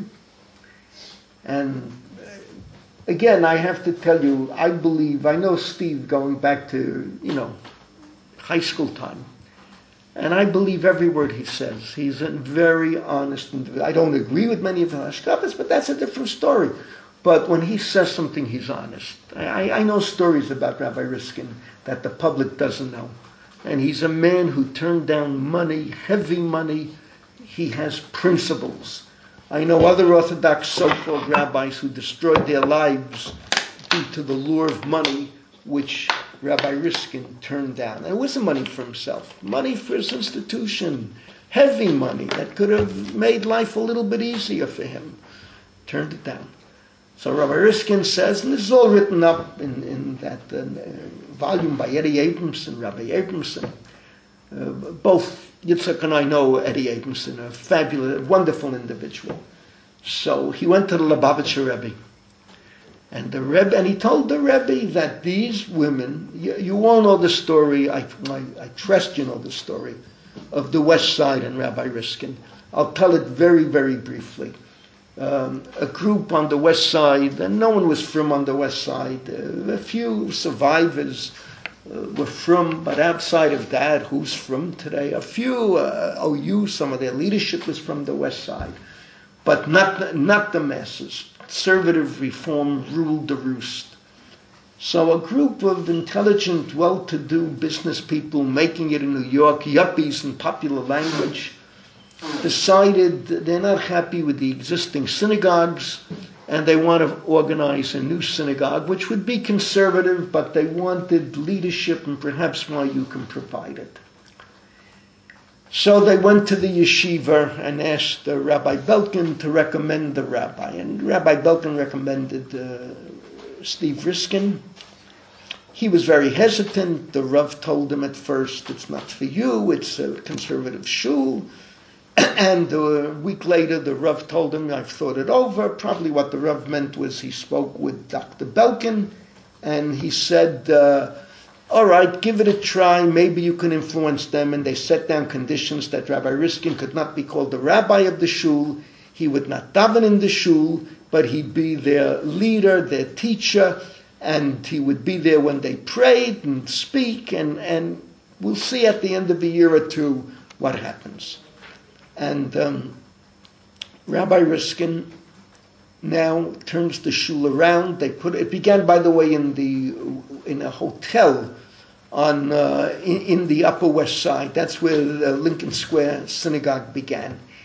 And again, I have to tell you, I believe, I know Steve going back to, you know, high school time. And I believe every word he says. He's a very honest individual. I don't agree with many of his hashkafas, but that's a different story. But when he says something, he's honest. I, I know stories about Rabbi Riskin that the public doesn't know. And he's a man who turned down money, heavy money. He has principles. I know other Orthodox so-called rabbis who destroyed their lives due to the lure of money, which Rabbi Riskin turned down. And it wasn't money for himself. Money for his institution. Heavy money that could have made life a little bit easier for him. Turned it down. So Rabbi Riskin says, and this is all written up in, in that uh, volume by Eddie Abramson, Rabbi Abramson. Uh, both Yitzhak and I know Eddie Abramson, a fabulous, wonderful individual. So he went to the Lubavitcher Rebbe. And the Rebbe, and he told the Rebbe that these women, you, you all know the story, I, I, I trust you know the story, of the West Side and Rabbi Riskin. I'll tell it very, very briefly. Um, a group on the West Side, and no one was from on the West Side. Uh, a few survivors uh, were from, but outside of that, who's from today? A few uh, O U, some of their leadership was from the West Side, but not not the masses. Conservative reform ruled the roost. So a group of intelligent, well-to-do business people making it in New York, yuppies in popular language, decided they're not happy with the existing synagogues and they want to organize a new synagogue, which would be conservative, but they wanted leadership and perhaps why you can provide it. So they went to the yeshiva and asked uh, Rabbi Belkin to recommend the rabbi. And Rabbi Belkin recommended uh, Steve Riskin. He was very hesitant. The Rav told him at first, it's not for you, it's a conservative shul. And a week later, the Rav told him, I've thought it over. Probably what the Rav meant was he spoke with Doctor Belkin, and he said, uh, all right, give it a try. Maybe you can influence them. And they set down conditions that Rabbi Riskin could not be called the rabbi of the shul. He would not daven in the shul, but he'd be their leader, their teacher, and he would be there when they prayed and speak. And, and we'll see at the end of a year or two what happens. And um, Rabbi Riskin now turns the shul around. They put it began, by the way, in the in a hotel on uh, in, in the Upper West Side. That's where the Lincoln Square Synagogue began.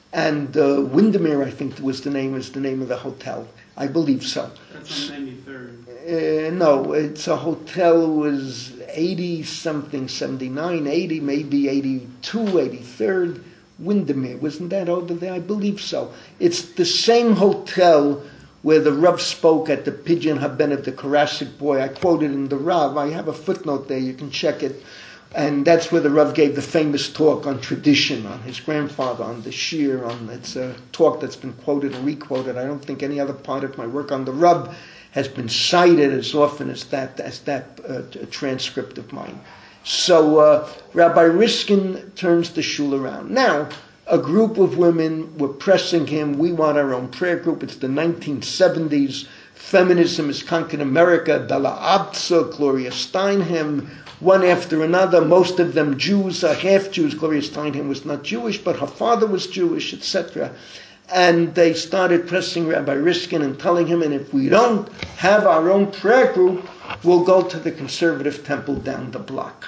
And uh, Windermere, I think was the name, is the name of the hotel. I believe so. That's on ninety-third. Uh, no, it's a hotel, was eighty something, seventy-nine, eighty, maybe eighty-two, eighty-third. Windermere, wasn't that over there? I believe so. It's the same hotel where the Rav spoke at the Pidyon HaBenet, the Karasik boy. I quoted in the Rav. I have a footnote there. You can check it. And that's where the Rav gave the famous talk on tradition, on his grandfather, on the Shir. On, it's a talk that's been quoted and requoted. I don't think any other part of my work on the Rav has been cited as often as that, as that uh, transcript of mine. So uh, Rabbi Riskin turns the shul around. Now, a group of women were pressing him. We want our own prayer group. It's the nineteen seventies. Feminism has conquered America. Bella Abza, Gloria Steinem, one after another. Most of them Jews, uh, half Jews. Gloria Steinem was not Jewish, but her father was Jewish, et cetera. And they started pressing Rabbi Riskin and telling him, and if we don't have our own prayer group, we'll go to the conservative temple down the block.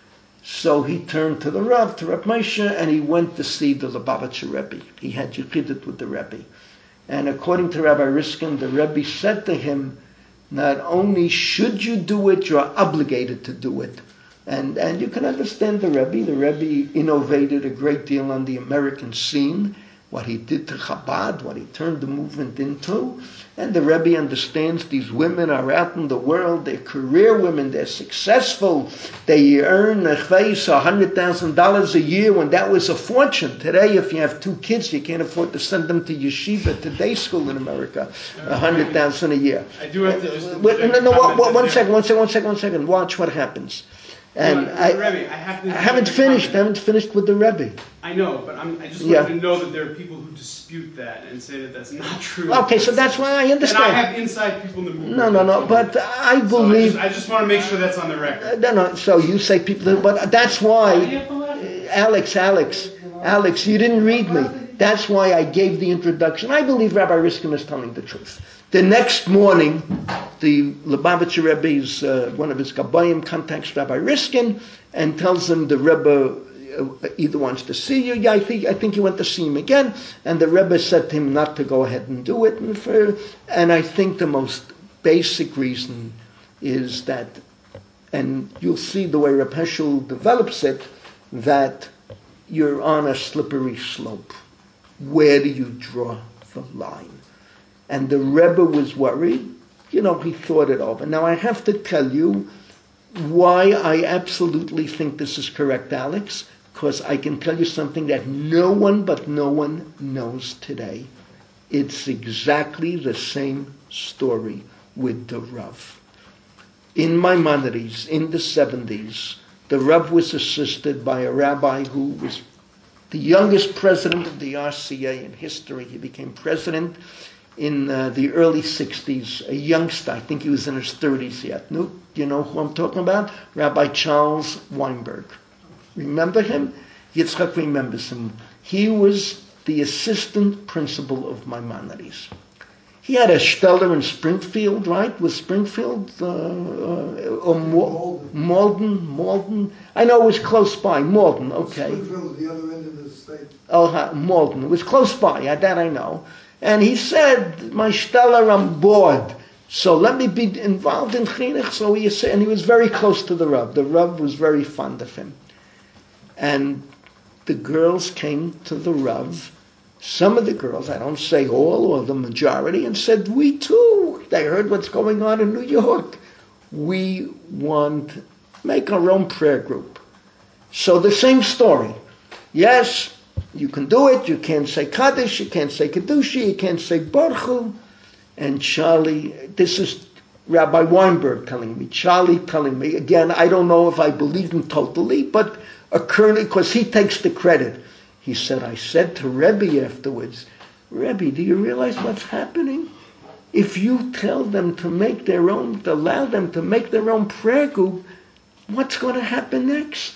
So he turned to the Rav, to Rav Moshe, and he went to see the Lubavitcher Rebbe. He had Yechidut with the Rebbe. And according to Rabbi Riskin, the Rebbe said to him, not only should you do it, you're obligated to do it. And and you can understand the Rebbe. The Rebbe innovated a great deal on the American scene, what he did to Chabad, what he turned the movement into. And the Rebbe understands these women are out in the world, they're career women, they're successful, they earn a face one hundred thousand dollars a year when that was a fortune. Today, if you have two kids, you can't afford to send them to yeshiva, to day school in America, one hundred thousand dollars a year. I do have to just... Wait, no, no, one, one, one second, one second, one second, one second. Watch what happens. And no, I, Rebbe, I, have to I haven't finished. I haven't finished with the Rebbe. I know, but I'm, I just Yeah. wanted to know that there are people who dispute that and say that that's not true. Okay, so that's why I understand. And I have inside people in the movement. No, no, no. But I So I believe. just, I just want to make sure that's on the record. No, no. So you say people, but that's why, uh, Alex, Alex, Alex, you didn't read me. That's why I gave the introduction. I believe Rabbi Riskin is telling the truth. The next morning, the Lubavitcher Rebbe's, uh, one of his Gabayim contacts Rabbi Riskin and tells him the Rebbe uh, either wants to see you. Yeah, I think I think he went to see him again. And the Rebbe said to him not to go ahead and do it. And, for, and I think the most basic reason is that, and you'll see the way Reb Heschel develops it, that you're on a slippery slope. Where do you draw the line? And the Rebbe was worried. You know, he thought it over. Now, I have to tell you why I absolutely think this is correct, Alex, because I can tell you something that no one but no one knows today. It's exactly the same story with the Rav. In Maimonides, in the seventies, the Rav was assisted by a rabbi who was the youngest president of the R C A in history. He became president in uh, the early sixties, a youngster. I think he was in his thirties yet. No, you know who I'm talking about? Rabbi Charles Weinberg. Remember him? Yitzchak remembers him. He was the assistant principal of Maimonides. He had a shtetl in Springfield, right? Was Springfield uh, uh, or Mo- Malden? Malden? I know it was close by. Malden, okay. Springfield is the other end of the state. Oh, uh, Malden. It was close by. Uh, that I know. And he said, my shtetl, I'm bored. So let me be involved in chinuch. So he said, and he was very close to the Rav. The Rav was very fond of him. And the girls came to the Rav. Some of the girls, I don't say all or the majority, and said, we too. They heard what's going on in New York. We want to make our own prayer group. So the same story. Yes, you can do it. You can't say Kaddish. You can't say Kedusha. You can't say Baruch Hu. And Charlie, this is Rabbi Weinberg telling me. Charlie telling me. Again, I don't know if I believe him totally, but a colonel, because he takes the credit. He said, I said to Rebbe afterwards, Rebbe, do you realize what's happening? If you tell them to make their own, to allow them to make their own prayer group, what's going to happen next?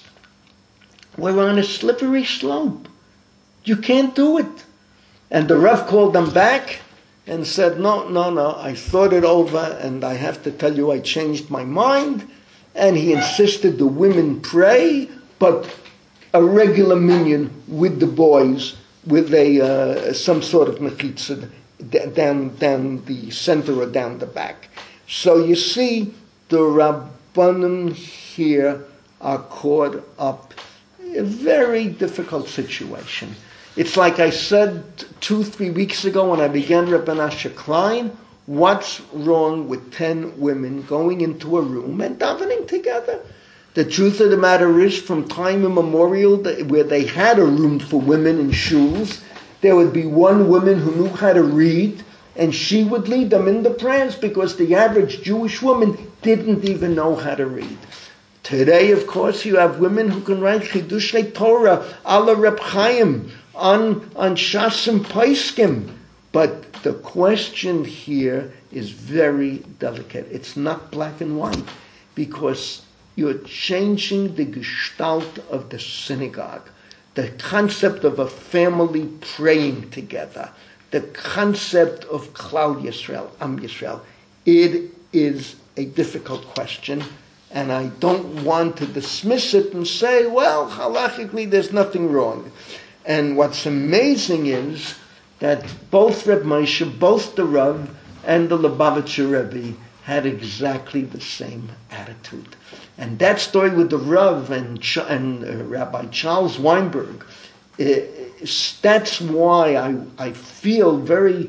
We're on a slippery slope. You can't do it. And the Rav called them back and said, no, no, no, I thought it over and I have to tell you I changed my mind. And he insisted the women pray, but a regular minyan with the boys with a uh, some sort of mechitza d- down down the center or down the back. So you see, the Rabbanim here are caught up in a very difficult situation. It's like I said two, three weeks ago when I began Rabban Asher Klein, what's wrong with ten women going into a room and davening together? The truth of the matter is, from time immemorial, where they had a room for women in shuls, there would be one woman who knew how to read, and she would lead them in the prayers, because the average Jewish woman didn't even know how to read. Today, of course, you have women who can write Chidushei Torah, ala Reb Chaim, on, on Shasim Paiskim. But the question here is very delicate. It's not black and white, because you're changing the gestalt of the synagogue, the concept of a family praying together, the concept of Klal Yisrael, Am Yisrael. It is a difficult question, and I don't want to dismiss it and say, well, halachically there's nothing wrong. And what's amazing is that both Reb Moshe, both the Rav and the Lubavitcher Rebbe had exactly the same attitude. And that story with the Rav and, Ch- and uh, Rabbi Charles Weinberg, uh, that's why I, I feel very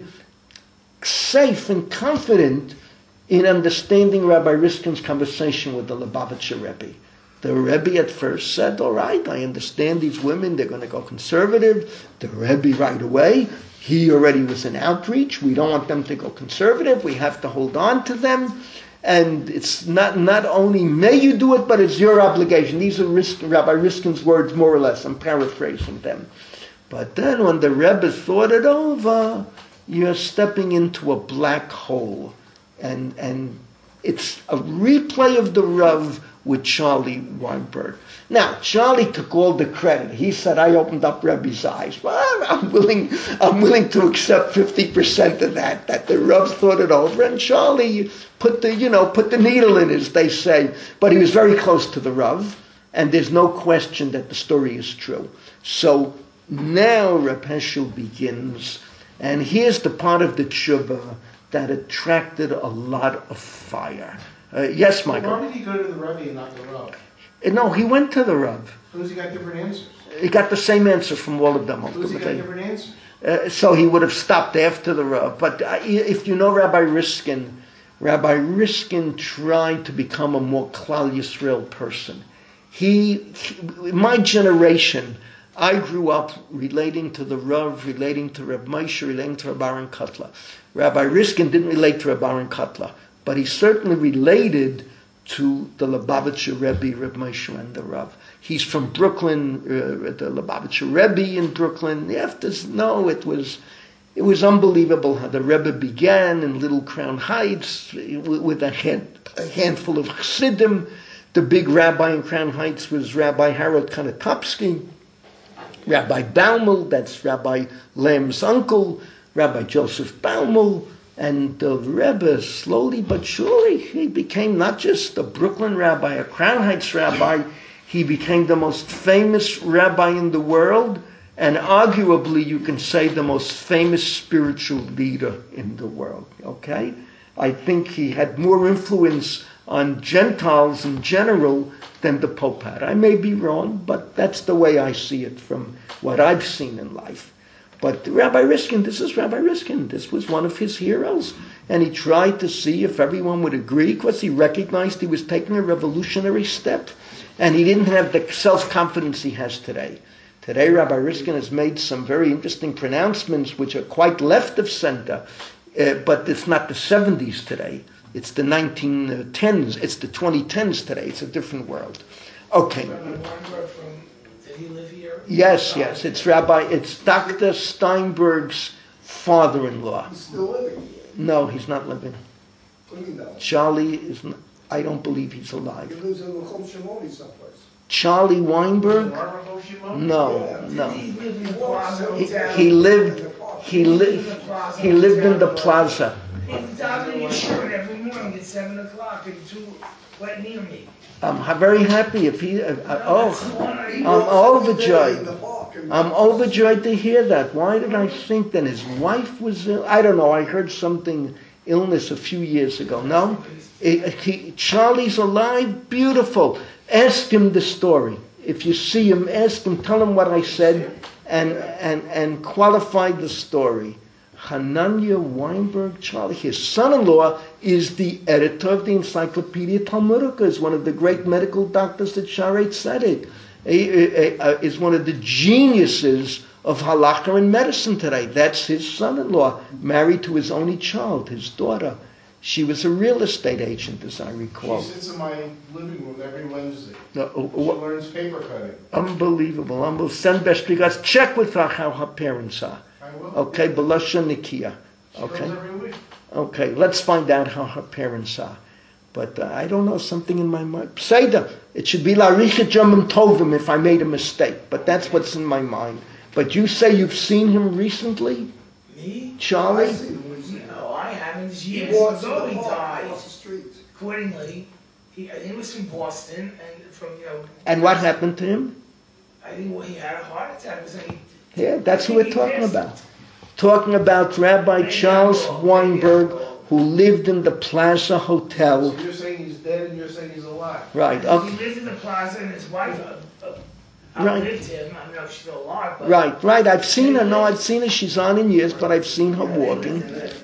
safe and confident in understanding Rabbi Riskin's conversation with the Lubavitcher Rebbe. The Rebbe at first said, all right, I understand these women, they're going to go conservative. The Rebbe right away, he already was in outreach. We don't want them to go conservative. We have to hold on to them. And it's not not only may you do it, but it's your obligation. These are Risk, Rabbi Riskin's words, more or less. I'm paraphrasing them. But then when the Rebbe thought it over, you're stepping into a black hole. And, and it's a replay of the Rav with Charlie Weinberg. Now, Charlie took all the credit. He said, I opened up Rebbe's eyes. Well, I'm willing, I'm willing to accept fifty percent of that, that the Rav thought it over, and Charlie put the, you know, put the needle in, as they say. But he was very close to the Rav, and there's no question that the story is true. So now Reb Heschel begins, and here's the part of the tshuva that attracted a lot of fire. Uh, yes, Michael? Why did he go to the Rebbe and not the Rav? Uh, No, he went to the Rav. Because he got different answers. He got the same answer from all of them Because he got ultimately. different answers. Uh, so he would have stopped after the Rav. But uh, if you know Rabbi Riskin, Rabbi Riskin tried to become a more Klal Yisrael person. He, he, my generation, I grew up relating to the Rav, relating to Reb Moshe, relating to Reb Aaron Kotler. Rabbi Riskin didn't relate to Reb Aaron Kotler, but he certainly related to the Lubavitcher Rebbe, Reb Moshe, and the Rav. He's from Brooklyn, uh, the Lubavitcher Rebbe in Brooklyn. You have to know it was, it was unbelievable how the Rebbe began in Little Crown Heights with a, hand, a handful of Chassidim. The big rabbi in Crown Heights was Rabbi Harold Kanatopsky. Rabbi Baumel, that's Rabbi Lam's uncle, Rabbi Joseph Baumel, and the Rebbe, slowly but surely, he became not just the Brooklyn rabbi, a Crown Heights rabbi, he became the most famous rabbi in the world, and arguably you can say the most famous spiritual leader in the world, okay? I think he had more influence on Gentiles in general than the Pope had. I may be wrong, but that's the way I see it from what I've seen in life. But Rabbi Riskin, this is Rabbi Riskin. This was one of his heroes. And he tried to see if everyone would agree, because he recognized he was taking a revolutionary step. And he didn't have the self-confidence he has today. Today, Rabbi Riskin has made some very interesting pronouncements which are quite left of center. Uh, but it's not the seventies today. It's the nineteen tens. It's the twenty tens today. It's a different world. Okay. Rabbi Weinberg from, did he live here? Yes, yes. It's Rabbi, it's Doctor Steinberg's father-in-law. He's still living. No, he's not living. What do you mean, no? Charlie is, not, I don't believe he's He alive. lives in Lachom Shimoni someplace. Charlie Weinberg? No, Yeah. no. He lived in the Plaza He, Hotel. he lived, he lived, he lived in the plaza. He was down in your shirt every morning at seven o'clock and two went near me. I'm ha- very happy if he, uh, uh, No, that's the oh, one I- I'm overjoyed. In the park. I'm overjoyed to hear that. Why did I think that his wife was ill? I don't know. I heard something, illness a few years ago. No? It, he, Charlie's alive? Beautiful. Ask him the story. If you see him, ask him, tell him what I said, and, and, and qualify the story. Hananya Weinberg Charlie, his son-in-law, is the editor of the Encyclopedia Talmudica, is one of the great medical doctors at Shaarei Tzedek, is one of the geniuses of halakha and medicine today. That's his son-in-law, married to his only child, his daughter. She was a real estate agent, as I recall. She sits in my living room every Wednesday. No, uh, She learns paper cutting. Unbelievable. Unbelievable. Send best regards. Check with her how her parents are. I will. Okay, Balasha Nikia. She Okay. comes every week. Okay, let's find out how her parents are. But uh, I don't know, something in my mind. Pseida, it should be Larichet Yomim Tovim if I made a mistake. But that's what's in my mind. But you say you've seen him recently? Me? Charlie? I see him when he's- No, I haven't. He Years walks ago the he hall died. across the street. Accordingly, he, I think he was from Boston, and from, you know, And what happened to him? I think well, he had a heart attack. It was like, Yeah, that's who I we're think he talking passed. about. Talking about Rabbi Maybe Charles I'm wrong. Weinberg, Maybe I'm wrong. who lived in the Plaza Hotel. So you're saying he's dead and you're saying he's alive. Right, He okay. lived in the plaza, and his wife uh, uh, Right. outlived him. I don't know if she's still alive, but Right, right. I've seen her. No, I've seen her. She's on in years, but I've seen her walking.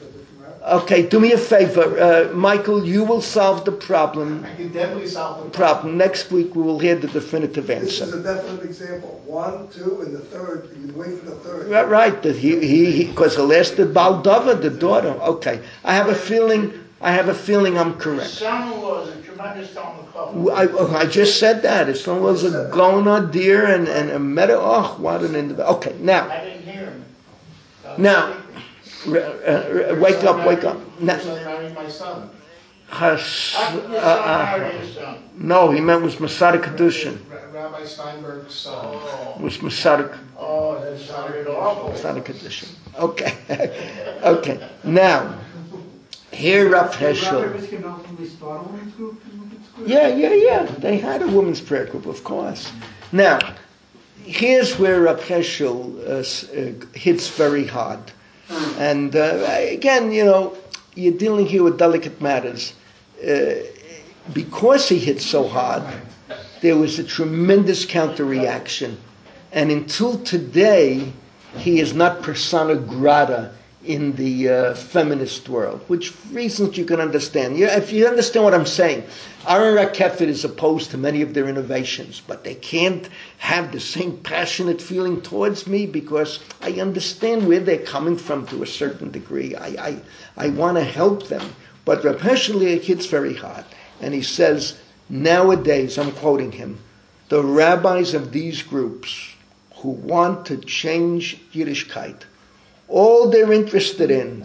Okay, do me a favor. Uh, Michael, you will solve the problem. I can definitely solve the Problem. Next week we will hear the definitive This is answer. a definite example. One, two, and the third. You can wait for the third. Right, right. That he, he, because the last the Baldova, the daughter. Okay, I have a feeling. I have a feeling I'm correct. Son-in-law is a tremendous Talmud Chacham. I, I just said that. His son was a Gona deer and, and a meta. Oh, what an individual. Okay, now, I didn't hear him. I was now, sleeping. r- uh, wake up, wake up. Your Now, son married my son. Has- How could your uh, son uh, marry his son? no, he meant was Masada Kedushin. Ra- Rabbi Steinberg's son. Oh, Was Masada oh, that sounded awful. Masada Kedushin. Okay, okay. Now, here Rav Rabbi Heschel. Riskin ultimately start a women's group? in Women's group? Yeah, yeah, yeah. They had a women's prayer group, of course. Now, here's where Rav Heschel uh, s- uh, hits very hard. And uh, again, you know, you're dealing here with delicate matters. Uh, because he hit so hard, there was a tremendous counter-reaction. And until today, he is not persona grata in the uh, feminist world, which reasons you can understand. Yeah, if you understand what I'm saying, Aaron Rakeffet is opposed to many of their innovations, but they can't have the same passionate feeling towards me because I understand where they're coming from to a certain degree. I I, I want to help them. But Reb Heschel hits very hard, and he says, nowadays, I'm quoting him, the rabbis of these groups who want to change Yiddishkeit, all they're interested in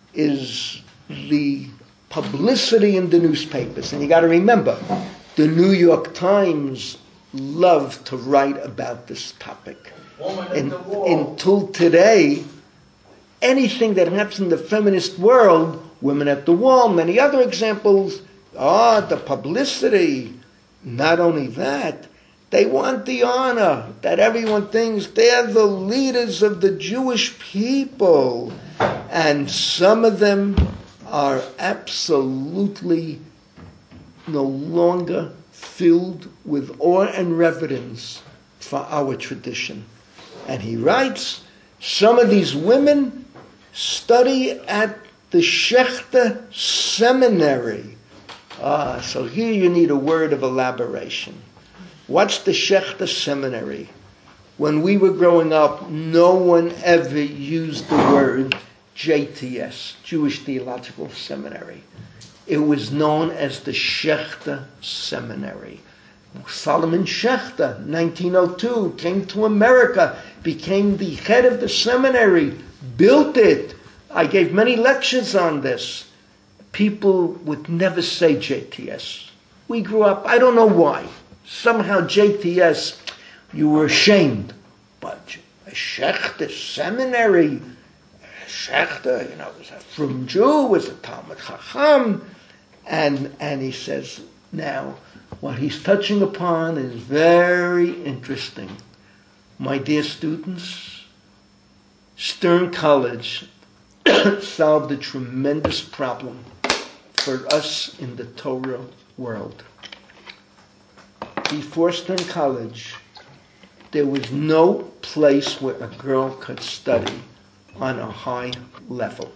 is the publicity in the newspapers. And you got to remember, the New York Times love to write about this topic. Woman at In, the wall. until today, anything that happens in the feminist world, Women at the Wall, many other examples, ah, the publicity. Not only that, they want the honor that everyone thinks they're the leaders of the Jewish people. And some of them are absolutely no longer filled with awe and reverence for our tradition. And he writes, some of these women study at the Shechter Seminary. Ah, so here you need a word of elaboration. What's the Shechter Seminary? When we were growing up, no one ever used the word J T S, Jewish Theological Seminary. It was known as the Shechter Seminary. Solomon Shechter, nineteen oh two, came to America, became the head of the seminary, built it. I gave many lectures on this. People would never say J T S. We grew up, I don't know why. Somehow J T S, you were ashamed. But a Shechter Seminary, a Shechter, you know, was a frum Jew, was a Talmud Chacham. And, and he says, now, what he's touching upon is very interesting. My dear students, Stern College solved a tremendous problem for us in the Torah world. Before Stern College, there was no place where a girl could study on a high level.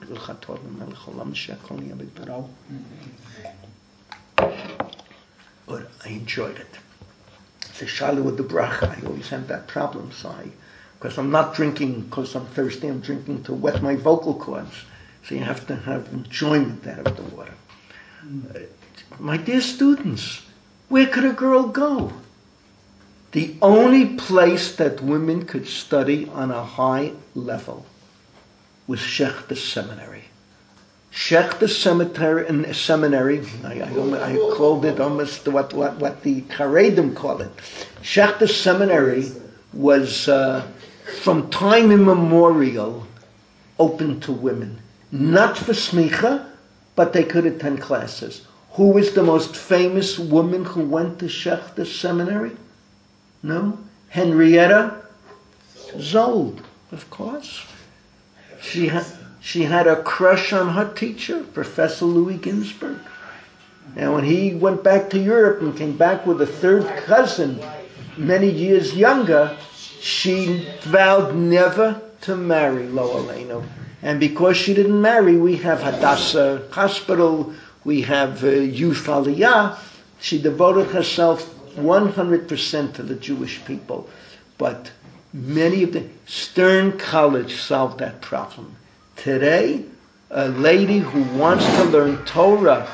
But I enjoyed it. It's a shaila with the bracha. I always have that problem, so I, because I'm not drinking because I'm thirsty, I'm drinking to wet my vocal cords. So you have to have enjoyment out of the water. Uh, my dear students, where could a girl go? The only place that women could study on a high level was Shechta Seminary. Shechta Cemetery and Seminary, I, I, I called it almost what, what, what the Haredim call it. Shechta Seminary was uh, from time immemorial open to women. Not for smicha, but they could attend classes. Who was the most famous woman who went to Shechta Seminary? No? Henrietta Zold, of course. She had, she had a crush on her teacher, Professor Louis Ginsburg. And when he went back to Europe and came back with a third cousin, many years younger, she vowed never to marry Lo Aleinu. And because she didn't marry, we have Hadassah Hospital, we have uh, Youth Aliyah. She devoted herself one hundred percent to the Jewish people. But many of the Stern College solved that problem. Today, a lady who wants to learn Torah,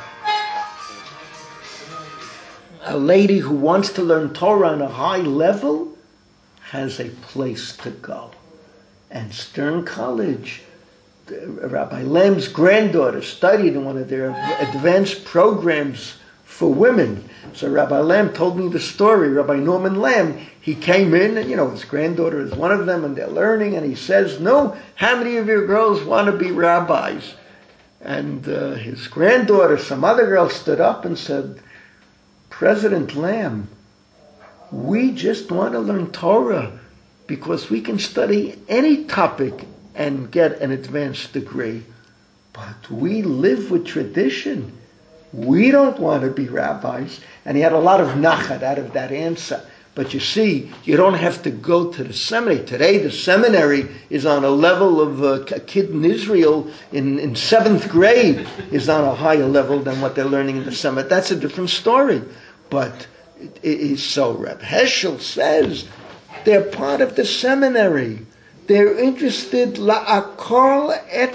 a lady who wants to learn Torah on a high level has a place to go. And Stern College, Rabbi Lamb's granddaughter studied in one of their advanced programs for women. So Rabbi Lamb told me the story. Rabbi Norman Lamb, he came in, and you know, his granddaughter is one of them, and they're learning, and he says, no, how many of your girls want to be rabbis? And uh, his granddaughter, some other girl, stood up and said, President Lamb, we just want to learn Torah because we can study any topic and get an advanced degree. But we live with tradition. We don't want to be rabbis. And he had a lot of nachat out of that answer. But you see, you don't have to go to the seminary. Today, the seminary is on a level of uh, a kid in Israel in, in seventh grade is on a higher level than what they're learning in the seminary. That's a different story. But it, it is so. Reb Heschel says they're part of the seminary. They're interested la'akol et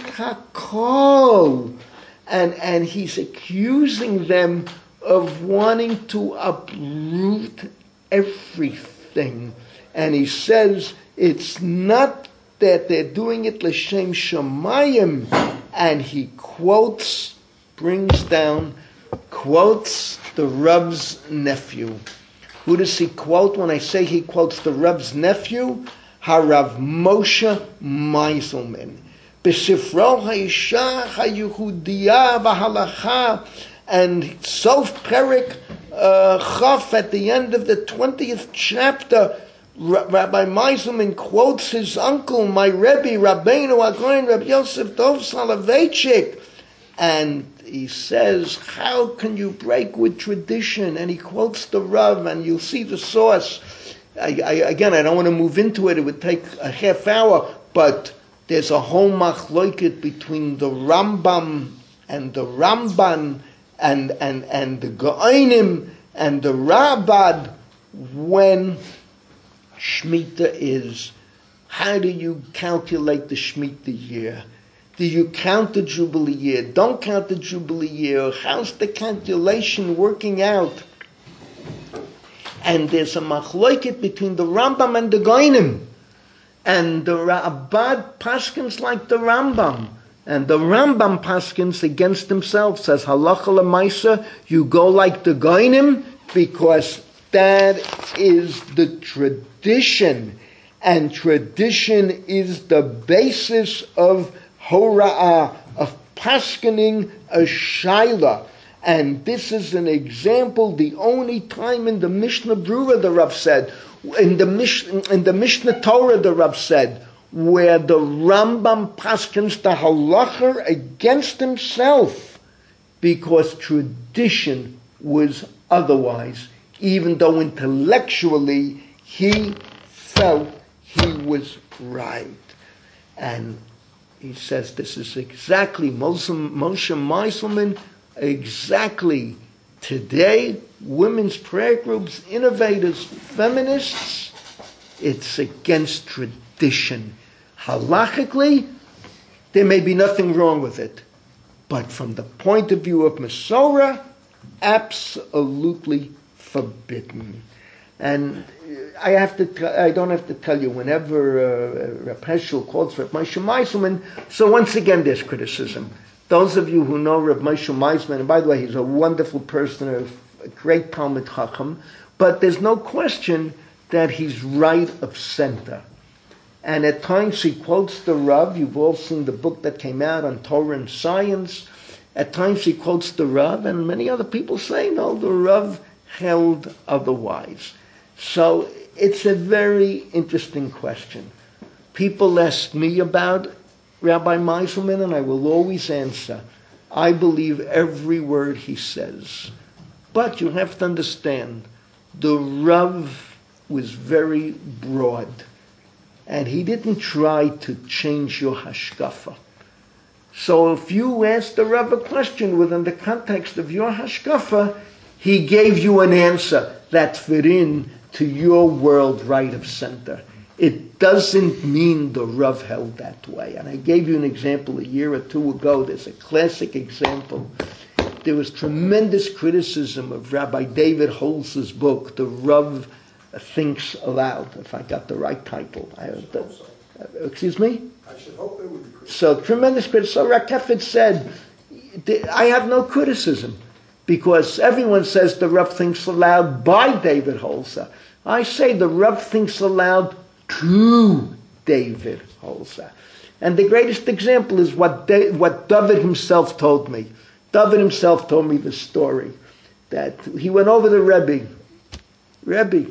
hakol. And, and he's accusing them of wanting to uproot everything. And he says it's not that they're doing it l'shem shamayim. And he quotes, brings down, quotes the Reb's nephew. Who does he quote when I say he quotes the Reb's nephew? Harav Moshe Meiselman. B'sifro ha'isha ha'yehudiya v'halacha, and Sof Perik uh, Chaf, at the end of the twentieth chapter, R- Rabbi Meiselman quotes his uncle, my Rebbe, Rabbeinu Agoin, Rabbi Yosef Dov Soloveitchik, and he says, how can you break with tradition? And he quotes the Rav, and you'll see the source. I, I, again, I don't want to move into it. It would take a half hour, but there's a whole machloket between the Rambam and the Ramban and, and, and the Gaonim and the Rabad when Shemitah is. How do you calculate the Shemitah year? Do you count the Jubilee year? Don't count the Jubilee year. How's the calculation working out? And there's a machloket between the Rambam and the Gaonim. And the Rabad paskins like the Rambam. And the Rambam paskins against himself, says halacha l'maisa, you go like the Gaonim because that is the tradition. And tradition is the basis of hora'ah, of paskining a shaila. And this is an example, the only time in the Mishnah Brura, the Rav said, in the, Mish, in the Mishnah Torah, the Rav said, where the Rambam paskins the halacha against himself because tradition was otherwise, even though intellectually he felt he was right. And he says this is exactly Moshe, Moshe Meiselman, exactly today, women's prayer groups, innovators, feminists, it's against tradition. Halachically, there may be nothing wrong with it. But from the point of view of Masorah, absolutely forbidden. And I have to, t- I don't have to tell you, whenever uh, Reb Heschel calls for Moshe Meiselman, so once again there's criticism. Those of you who know Reb Moshe Meiselman, and by the way, he's a wonderful person, a great Talmid Chacham, but there's no question that he's right of center. And at times he quotes the Rav. You've all seen the book that came out on Torah and science. At times he quotes the Rav, and many other people say, no, the Rav held otherwise. So it's a very interesting question. People ask me about Rabbi Meiselman, and I will always answer. I believe every word he says. But you have to understand, the Rav was very broad. And he didn't try to change your hashkafa. So if you ask the Rav a question within the context of your hashkafa, he gave you an answer that fit in to your world right of center. It doesn't mean the Rav held that way. And I gave you an example a year or two ago. There's a classic example. There was tremendous criticism of Rabbi David Holz's book, The Rav Thinks Aloud, if I got the right title. I, the, uh, excuse me? I should hope they would be critical. So, tremendous criticism. So Rakefet said, I have no criticism, because everyone says the Rav thinks aloud by David Holzer. I say the Rav thinks aloud to David Holzer. And the greatest example is what, da- what David himself told me. David himself told me the story, that he went over to Rebbe. Rebbe,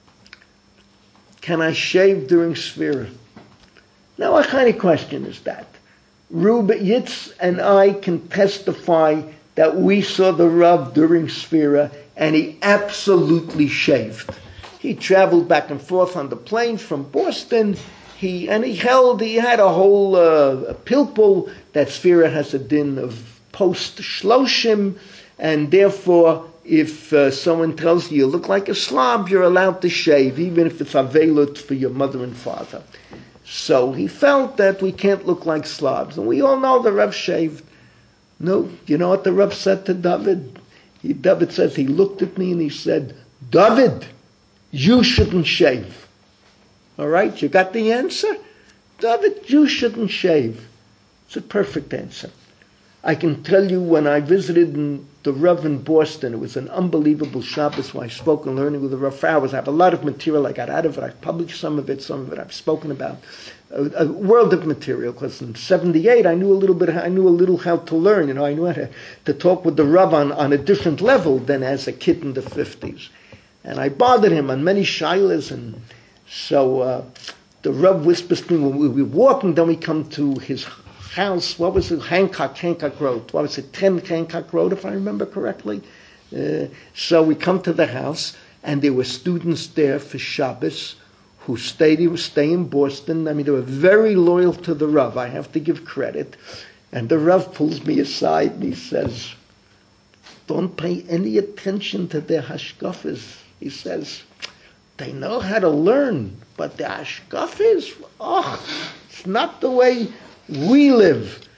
can I shave during Sphira? Now, what kind of question is that? Rube Yitz and I can testify that we saw the Rav during Sphira, and he absolutely shaved. He traveled back and forth on the plane from Boston. He and he held. He had a whole uh, a pilpul that Sphira has a din of post shloshim, and therefore, if uh, someone tells you you look like a slob, you're allowed to shave, even if it's avelut for your mother and father. So he felt that we can't look like slobs. And we all know the Rav shaved. No, you know what the Rav said to David? He, David says, he looked at me and he said, David, you shouldn't shave. All right, you got the answer? David, you shouldn't shave. It's a perfect answer. I can tell you when I visited in the Rav in Boston, it was an unbelievable Shabbos where I spoke and learning with the Rav for hours. I have a lot of material I got out of it. I've published some of it, some of it I've spoken about. A, a world of material, because in seventy-eight I knew a little bit, I knew a little how to learn. You know, I knew how to, to talk with the Rav on, on a different level than as a kid in the fifties. And I bothered him on many shilas, and so uh, the Rav whispers to me when we were walking, then we come to his house. What was it? Hancock, Hancock Road. What was it? ten Hancock Road, if I remember correctly. Uh, so we come to the house, and there were students there for Shabbos who stayed, who stay in Boston. I mean, they were very loyal to the Rav. I have to give credit. And the Rav pulls me aside and he says, don't pay any attention to their hashkafas. He says, they know how to learn, but the hashkafas, oh, it's not the way we live.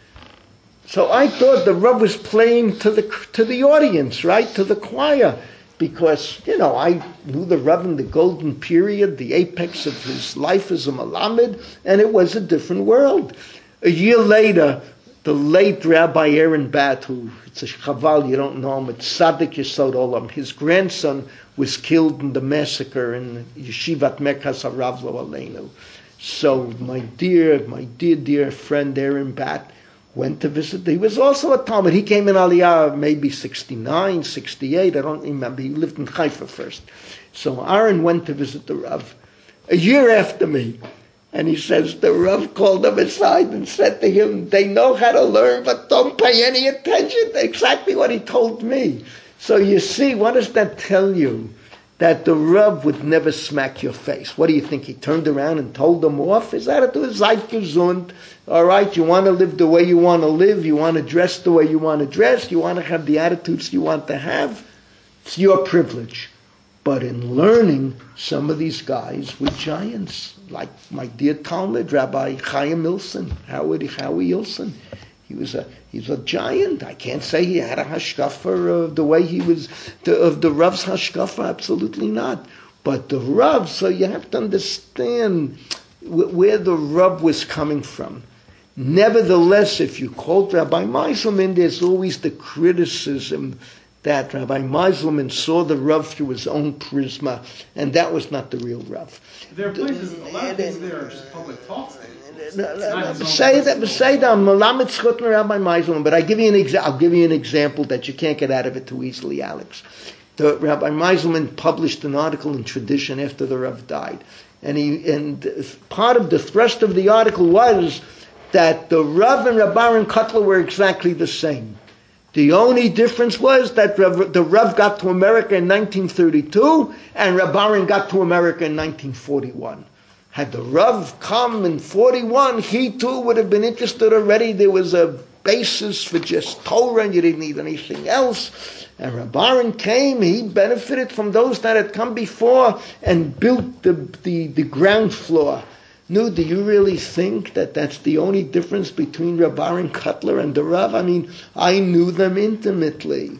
So I thought the Rav was playing to the to the audience, right, to the choir, because, you know, I knew the Rav in the golden period, the apex of his life as a Malamed, and it was a different world. A year later, the late Rabbi Aaron Bat, who, it's a chaval, you don't know him, it's Tzaddik Yesod Olam, his grandson was killed in the massacre in Yeshivat Merkaz Harav Lo Aleinu. So my dear, my dear, dear friend Aaron Bat, went to visit. He was also a Talmud. He came in Aliyah maybe sixty-nine, sixty-eight. I don't remember. He lived in Haifa first. So Aaron went to visit the Rav a year after me. And he says the Rav called him aside and said to him, they know how to learn, but don't pay any attention. Exactly what he told me. So you see, what does that tell you? That the Rav would never smack your face. What do you think? He turned around and told them off? His attitude is seid gesund. All right, you want to live the way you want to live. You want to dress the way you want to dress. You want to have the attitudes you want to have. It's your privilege. But in learning, some of these guys were giants, like my dear Talmud, Rabbi Chaim Ilson, Howard Howie Ilson. He was a he's a giant. I can't say he had a hashkafa of the way he was the, of the Rav's hashkafa. Absolutely not. But the Rav, so you have to understand where the Rav was coming from. Nevertheless, if you quote Rabbi Meiselman, there's always the criticism that Rabbi Meiselman saw the Rav through his own prisma, and that was not the real Rav. There are places, a lot of things there are just public talks. Say that, say that, Malamet Schutner Rabbi Meiselman, but I give you an exa- I'll give you an example that you can't get out of it too easily, Alex. The Rabbi Meiselman published an article in Tradition after the Rav died, and he and part of the thrust of the article was that the Rav and Rabbi Aaron Kotler were exactly the same. The only difference was that the Rav got to America in nineteen thirty-two and Rabbi Aaron got to America in nineteen forty-one. Had the Rav come in forty-one, he too would have been interested already. There was a basis for just Torah and you didn't need anything else. And Rabbi Aaron came, he benefited from those that had come before and built the, the, the ground floor. No, do you really think that that's the only difference between Rabbi Aaron Kotler and the Rav? I mean, I knew them intimately.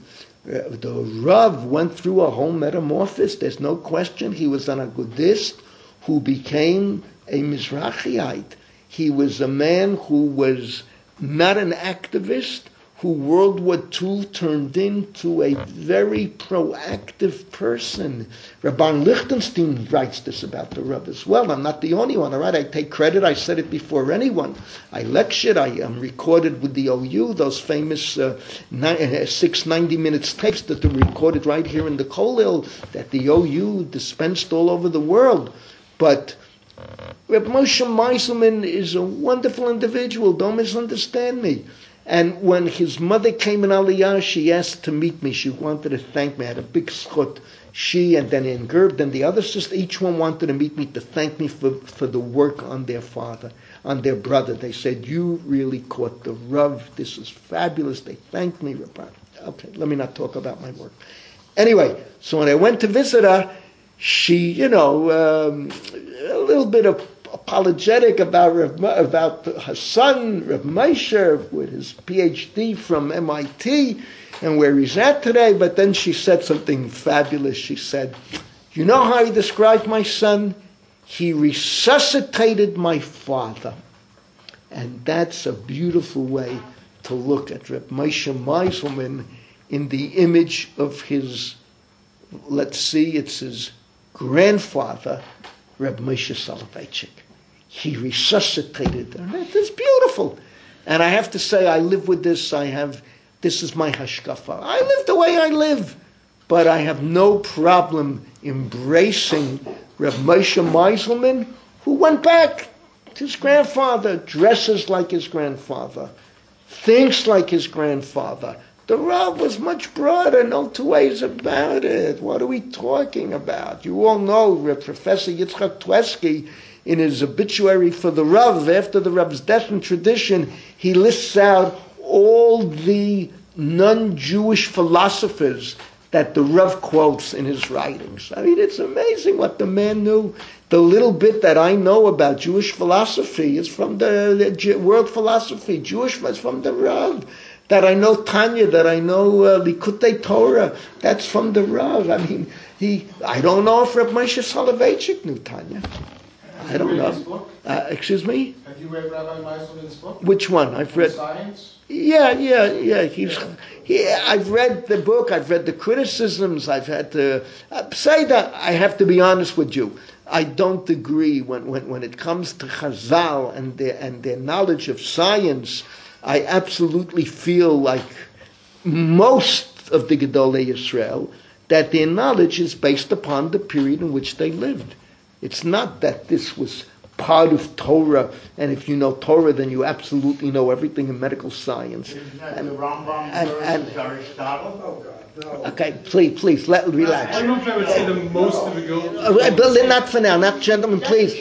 The Rav went through a whole metamorphosis. There's no question. He was an Agudist who became a Mizrahiite. He was a man who was not an activist, who World War Two turned into a very proactive person. Rabban Lichtenstein writes this about the Rav as well. I'm not the only one, all right? I take credit. I said it before anyone. I lectured. I am recorded with the O U, those famous uh, ni- six ninety minutes tapes that are recorded right here in the Kollel that the O U dispensed all over the world. But Reb Moshe Meiselman is a wonderful individual. Don't misunderstand me. And when his mother came in Aliyah, she asked to meet me. She wanted to thank me. I had a big schut. She and then in Gerb, then the other sister, each one wanted to meet me to thank me for, for the work on their father, on their brother. They said, you really caught the Rav. This is fabulous. They thanked me. Okay, let me not talk about my work. Anyway, so when I went to visit her, she, you know, um, a little bit of apologetic about about her son, Rav Moshe, with his P H D from M I T and where he's at today. But then she said something fabulous. She said, you know how he described my son? He resuscitated my father. And that's a beautiful way to look at Rav Moshe Meiselman in the image of his, let's see, it's his grandfather, Reb Moshe Soloveitchik. He resuscitated them. It's beautiful. And I have to say, I live with this. I have, this is my hashkafa. I live the way I live. But I have no problem embracing Reb Moshe Meiselman, who went back to his grandfather, dresses like his grandfather, thinks like his grandfather. The Rav was much broader, no two ways about it. What are we talking about? You all know Professor Yitzchak Tversky, in his obituary for the Rav, after the Rav's death in Tradition, he lists out all the non-Jewish philosophers that the Rav quotes in his writings. I mean, it's amazing what the man knew. The little bit that I know about Jewish philosophy is from the, the world philosophy. Jewish is from the Rav. That I know Tanya, that I know uh, Likutei Torah, that's from the Rav. I mean, he. I don't know if Reb Moshe Soloveitchik knew Tanya. I don't know. Uh, excuse me? Have you read Rabbi Meiselman's book? Which one? I've read. Science? Yeah, yeah, yeah. He's. He, I've read the book. I've read the criticisms. I've had to uh, say that. I have to be honest with you. I don't agree when when, when it comes to Chazal and their and their knowledge of science. I absolutely feel like most of the Gedolei Yisrael that their knowledge is based upon the period in which they lived. It's not that this was part of Torah, and if you know Torah, then you absolutely know everything in medical science. Isn't that And, the Rambam and, and, versus Aristotle? Oh, God, no. okay, please, please, let relax. I don't know if I would say the most of it go. Uh, but not for now, not gentlemen, please.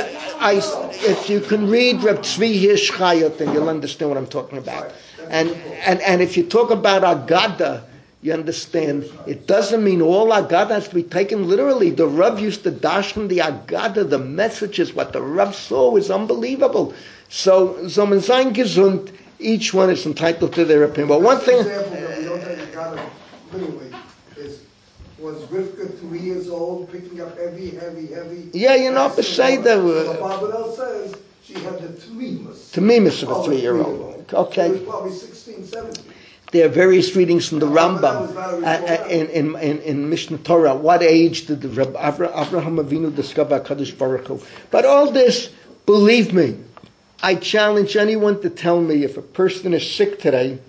I, if you can read Reb Tzvi Hirschchayot, then you'll understand what I'm talking about. And and and if you talk about Agada, you understand it doesn't mean all Agada has to be taken literally. The Rav used to dash from the Agada, the messages, what the Rav saw was unbelievable. So Zomen Zayin Gesund, each one is entitled to their opinion. But one thing. example that we don't take Agada literally is, was Rivka three years old, picking up heavy, heavy, heavy. Yeah, you know, but say that. So the Babadel says she had the Tamimus. Tamimus of a three-year-old. Okay. She was probably sixteen, seventeen. There are various readings from the Rambam Rambam uh, uh, in, in, in, in Mishnah Torah. What age did the Rab, Abraham Avinu discover HaKadosh Baruch Hu? But all this, believe me, I challenge anyone to tell me if a person is sick today,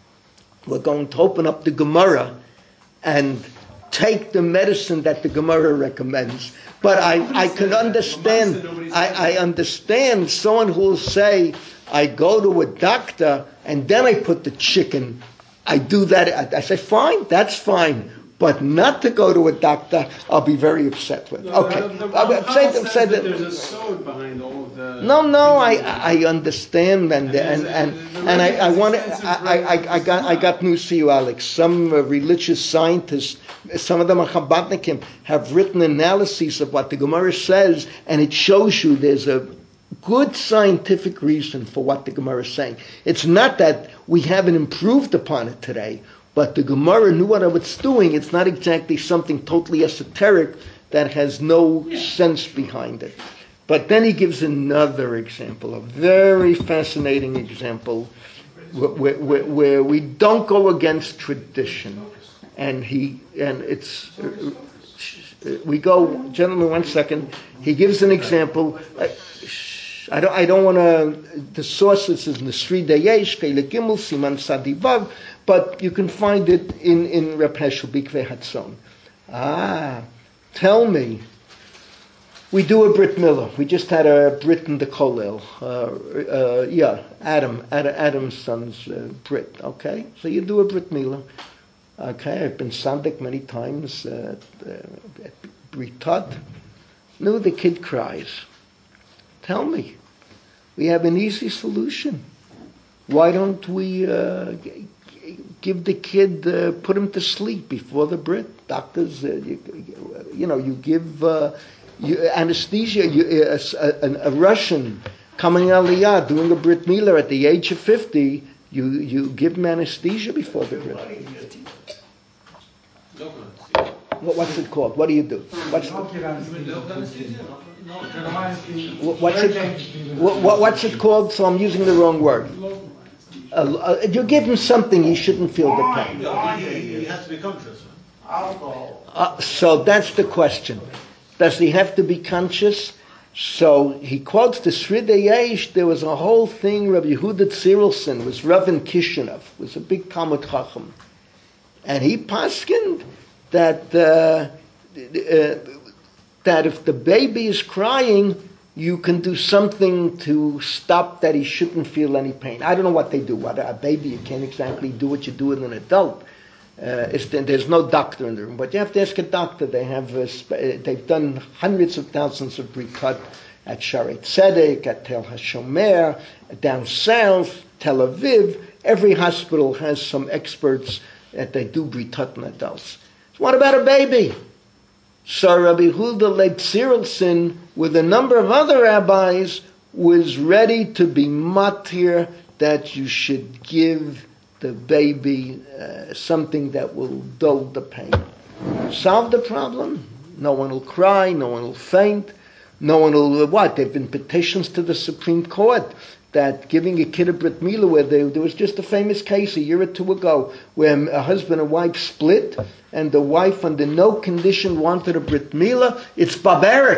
we're going to open up the Gemara and take the medicine that the Gemara recommends. But I, I can understand, I, I understand someone who will say, I go to a doctor and then I put the chicken. I do that. I, I say, fine, that's fine. But not to go to a doctor, I'll be very upset with. No, Okay. The, the, the I, Ramchal say, says say that that, there's a sod behind all of the. no, no, I, I understand, and and and, and I, I want to. I, I, I got I got news for you, Alex. Some uh, religious scientists, some of them are Chabadnikim, have written analyses of what the Gemara says, and it shows you there's a good scientific reason for what the Gemara is saying. It's not that we haven't improved upon it today, but the Gemara knew what it was doing. It's not exactly something totally esoteric that has no sense behind it. But then he gives another example, a very fascinating example, where, where, where we don't go against tradition. And he and it's uh, we go, gentlemen, one second. He gives an example. Uh, I don't. I don't want to. The sources is Nesri Dayesh, Keile Gimel, Siman Sadivav, but you can find it in in Reb Heschel Bikvei Hatzon. Ah, tell me. We do a Brit Milah. We just had a Brit in the Kollel. Uh, uh, yeah, Adam, Adam, Adam's son's uh, Brit. Okay, so you do a Brit Milah. Okay, I've been sandik many times uh, at Britot. No, the kid cries. Tell me, we have an easy solution. Why don't we uh, g- give the kid, uh, put him to sleep before the Brit? Doctors, uh, you, you know, you give uh, you, anesthesia. You, uh, a, a, a Russian coming Aliyah doing a Brit Milah at the age of fifty, you, you give him anesthesia before the Brit. What, what's it called? What do you do? What's the, what's it? What, what, what's it called? So I'm using the wrong word. Uh, uh, you give him something, he shouldn't feel the pain. He has to be conscious. Alcohol. Uh, so that's the question. Does he have to be conscious? So he quotes the Sridei Yesh. There was a whole thing. Rabbi Yehuda Tzirilson was Rav in Kishinev, was a big Talmud Chacham, and he paskined that uh, uh, that if the baby is crying, you can do something to stop that he shouldn't feel any pain. I don't know what they do. What a baby, you can't exactly do what you do with an adult. Uh, it's, there's no doctor in the room, but you have to ask a doctor. They have uh, they've done hundreds of thousands of brikat at Shaarei Tzedek, at Tel HaShomer, down south, Tel Aviv. Every hospital has some experts that they do brikat in adults. So what about a baby? So Rabbi Yehuda Leib Tzirilson, with a number of other rabbis, was ready to be matir that you should give the baby uh, something that will dull the pain. Solve the problem. No one will cry. No one will faint. No one will, what? There have been petitions to the Supreme Court that giving a kid a Brit Milah, where they, there was just a famous case a year or two ago where a husband and wife split, and the wife under no condition wanted a Brit Milah. It's barbaric,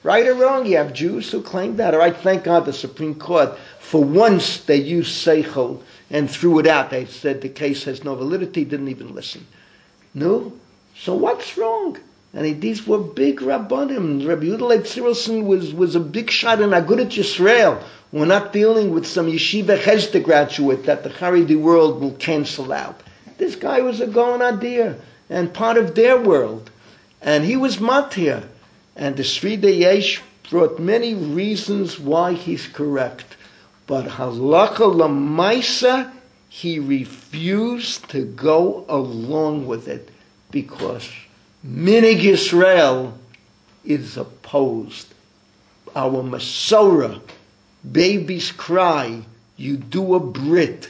Right or wrong, you have Jews who claim that. All right, thank God the Supreme Court, for once they used seichel and threw it out. They said the case has no validity, didn't even listen. No? So what's wrong? And these were big Rabbanim. Rabbi Yehuda Leib Tzirelson was, was a big shot in Agudat Yisrael. We're not dealing with some yeshiva Chesed graduate that the Haredi world will cancel out. This guy was a Gaon Adir and part of their world. And he was matir. And the Sridei Yesh brought many reasons why he's correct. But halacha lamaisa, he refused to go along with it because Minig Yisrael is opposed. Our Masorah, babies cry, you do a Brit.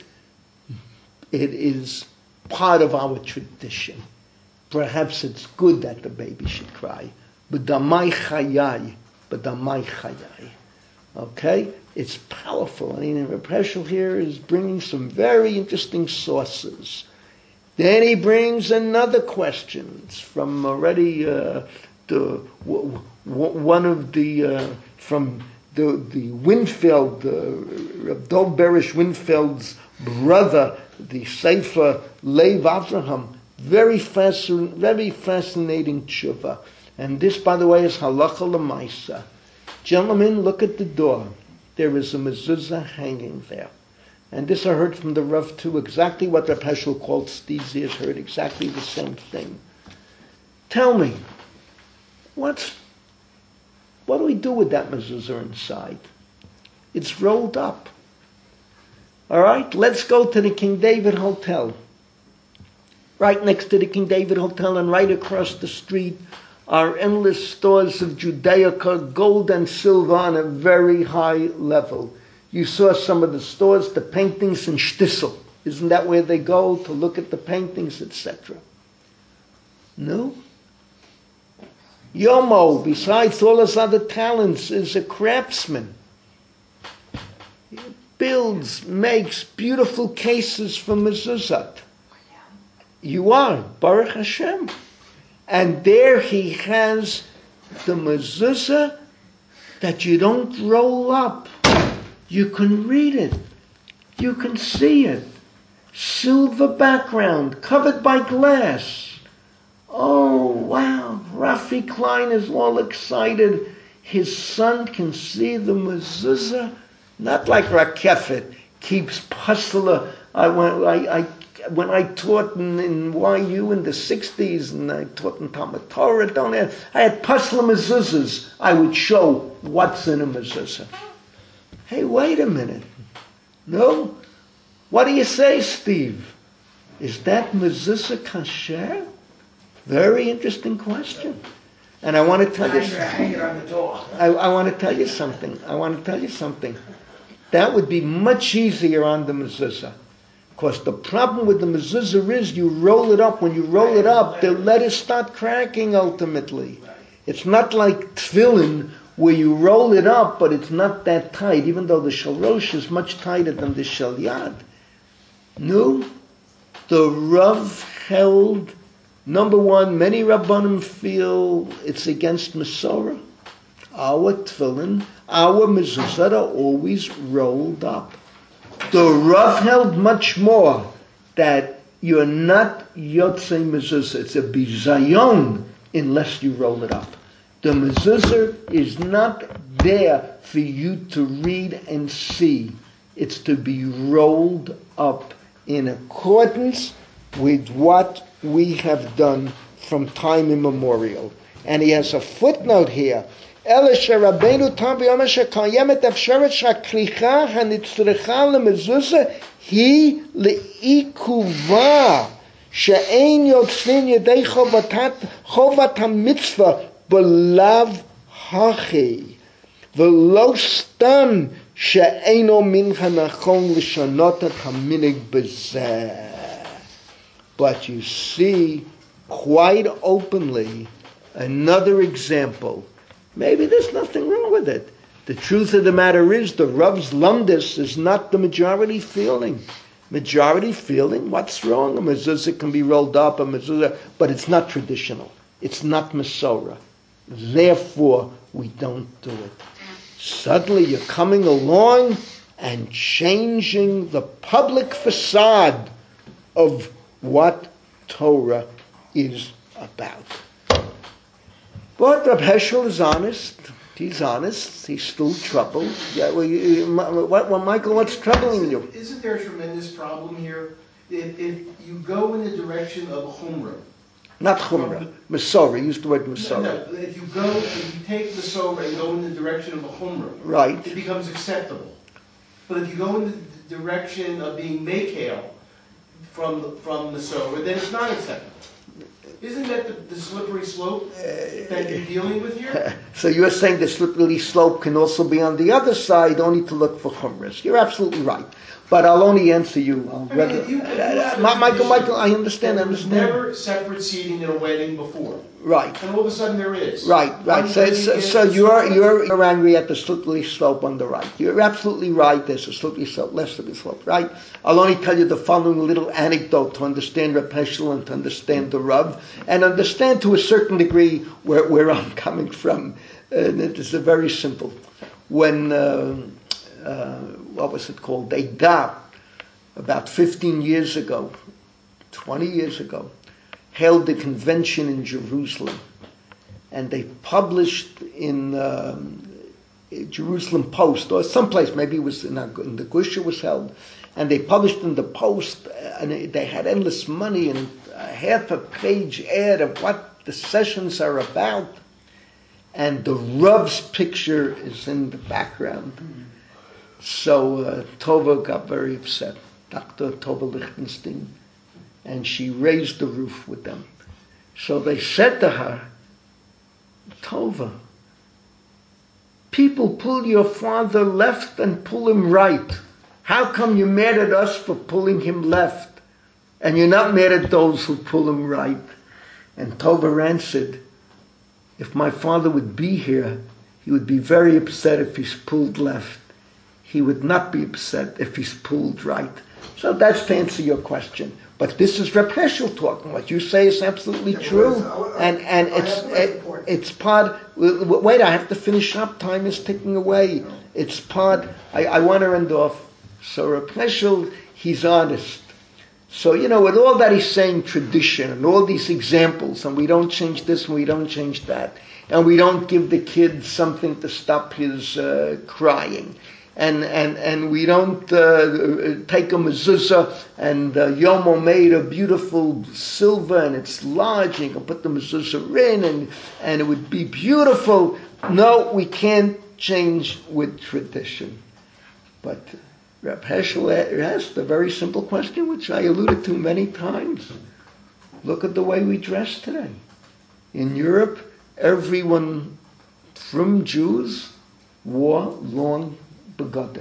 It is part of our tradition. Perhaps it's good that the baby should cry. But damai chayai, but damai chayai. Okay? It's powerful. I mean, Reb Heschel here is bringing some very interesting sources. Then he brings another question. It's from already uh, the w- w- one of the uh, from the the Winfeld, uh, Dov Berish Winfeld's brother, the Sefer Lev Avraham. Very fascinating, very fascinating tshuva. And this, by the way, is halacha l'maisa. Gentlemen, look at the door. There is a mezuzah hanging there. And this I heard from the Rav too, exactly what Reb Heschel called Stizia, heard exactly the same thing. Tell me, what's, what do we do with that mezuzah inside? It's rolled up. All right, let's go to the King David Hotel. Right next to the King David Hotel and right across the street are endless stores of Judaica, gold and silver on a very high level. You saw some of the stores, the paintings in Shtisel. Isn't that where they go to look at the paintings, et cetera? No? Yomo, besides all his other talents, is a craftsman. He builds, makes beautiful cases for mezuzot. You are, Baruch Hashem. And there he has the mezuzah that you don't roll up. You can read it. You can see it. Silver background, covered by glass. Oh, wow. Rafi Klein is all excited. His son can see the mezuzah. Not like Rakefet. Keeps puzzler. I, I, I, when I taught in, in Y U in the sixties, and I taught in Talmud Torah, don't I, I had puzzler mezuzahs. I would show what's in a mezuzah. Hey, wait a minute. No? What do you say, Steve? Is that mezuzah kasher? Very interesting question. And I want to tell you something. I, I want to tell you something. I want to tell you something. That would be much easier on the mezuzah. Because the problem with the mezuzah is you roll it up. When you roll it up, the letters start cracking ultimately. It's not like tefillin, where you roll it up, but it's not that tight, even though the shalrosh is much tighter than the shalyad. No, the Rav held, number one, many Rabbanim feel it's against Masorah. Our tefillin, our mezuzah are always rolled up. The Rav held much more that you're not yotzei mezuzah. It's a bizayon unless you roll it up. The mezuzah is not there for you to read and see. It's to be rolled up in accordance with what we have done from time immemorial. And he has a footnote here. אלא שרבנו תם ביום שקיימת אפשרת שהכריכה הנצרכה למזוזה היא לעיכובה, שאין יוצרים ידי חובת, חובת המצווה בלאו הכי, ולא סתם שאינו מן הנכון לשנות את המנהג בזה. But you see quite openly another example. Maybe there's nothing wrong with it. The truth of the matter is the Rav's lumdis is not the majority feeling. Majority feeling, what's wrong? A mezuzah can be rolled up, a mezuzah, but it's not traditional. It's not Masorah. Therefore, we don't do it. Suddenly you're coming along and changing the public facade of what Torah is about. But Reb Heschel is honest. He's honest. He's still troubled. Yeah, well, you, what, well, Michael, what's troubling you? Isn't there a tremendous problem here? If, if you go in the direction of Chumrah, Not Chumrah, Masorah. Use the word no, Masorah. no, if you go, if you take the Masorah and go in the direction of a Chumrah, Right. it becomes acceptable. But if you go in the direction of being Mekel from from Masorah, then it's not acceptable. Isn't that the, the slippery slope that you're dealing with here? So you're saying the slippery slope can also be on the other side, only to look for chumras. You're absolutely right. But I'll only answer you. I mean, if you, if you uh, have a Michael, tradition Michael, I understand, I there was understand. never separate seating in a wedding before. Right. And all of a sudden there is. Right, right. One So, wedding so, is- so you're, you're you're angry at the slippery slope on the right. You're absolutely right. There's a slippery slope, less slippery slope, right? I'll only tell you the following little anecdote to understand Reb Heschel and to understand the Rav, and understand to a certain degree where, where I'm coming from. And it is a very simple. When, uh, uh, what was it called? They got, about fifteen years ago, twenty years ago, held a convention in Jerusalem. And they published in um, Jerusalem Post, or someplace, maybe it was in, in the Gusha was held, and they published in the Post, and they had endless money, and a half a page ad of what the sessions are about, and the Rav's picture is in the background. So uh, Tova got very upset, Doctor Tova Lichtenstein, and she raised the roof with them. So they said to her, Tova, people pull your father left and pull him right. How come you're mad at us for pulling him left, and you're not mad at those who pull him right? And Tova answered, if my father would be here, he would be very upset if he's pulled left. He would not be upset if he's pulled right. So that's to answer your question. But this is Reb Heschel talking. What you say is absolutely Yeah, true, well, I- I- and and I it's have to make a it, point. it's part. w- w- Wait, I have to finish up. Time is ticking away. It's part. I, I want to end off. So Reb Heschel, he's honest. So you know, with all that he's saying, tradition and all these examples, and we don't change this and we don't change that, and we don't give the kid something to stop his uh, crying. And, and and we don't uh, take a mezuzah and uh, Yomo made a beautiful silver and it's large and you can put the mezuzah in and, and it would be beautiful. No, we can't change with tradition. But Reb Heschel asked a very simple question, which I alluded to many times. Look at the way we dress today. In Europe, everyone from Jews wore long begotten.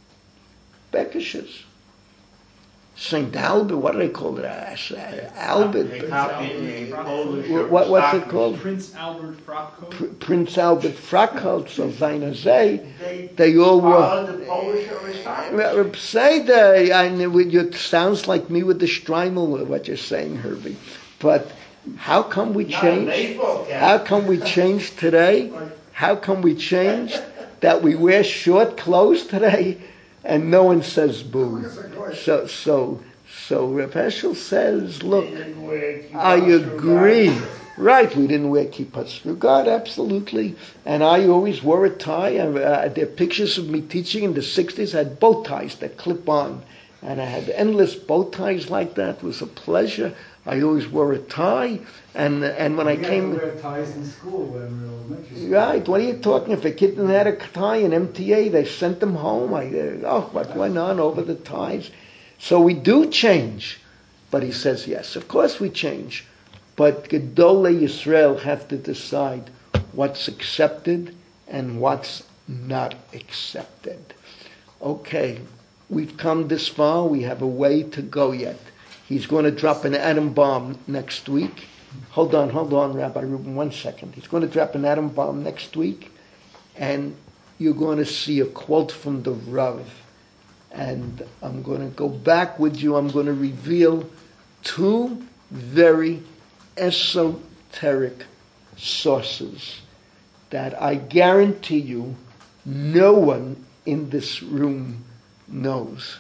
Bekishes. Saint Albert, what do they call it? Uh, Albert. They copied the Polish What, what's it stockings. called? Prince Albert frock coat. Pr- Prince Albert frock coat, so Zaina Zay. They They all wore. followed the Polish aristocracy. Say that, I know it sounds like me with the Streimel, what you're saying, Herbie. But how come we Not a change? baseball cap. How come we change today? How come we change that we wear short clothes today and no one says boo? So, so, so Reb Heschel says, look, They didn't wear kippah I agree. strugad. Right, we didn't wear kippah strugad, absolutely. And I always wore a tie. And, uh, there are pictures of me teaching in the sixties. I had bow ties that clip on. And I had endless bow ties like that. It was a pleasure. I always wore a tie. And and when I We had came... to wear ties in school when we were elementary school. Right, what are you talking? If a kid didn't have a tie in M T A, they sent them home. I, uh, oh, what went on over the ties? So we do change. But he says, yes, of course we change. But Gedolei Yisrael have to decide what's accepted and what's not accepted. Okay, we've come this far. We have a way to go yet. He's going to drop an atom bomb next week. Hold on, hold on, Rabbi Rubin, one second. He's going to drop an atom bomb next week, and you're going to see a quote from the Rav. And I'm going to go back with you. I'm going to reveal two very esoteric sources. that I guarantee you no one in this room knows.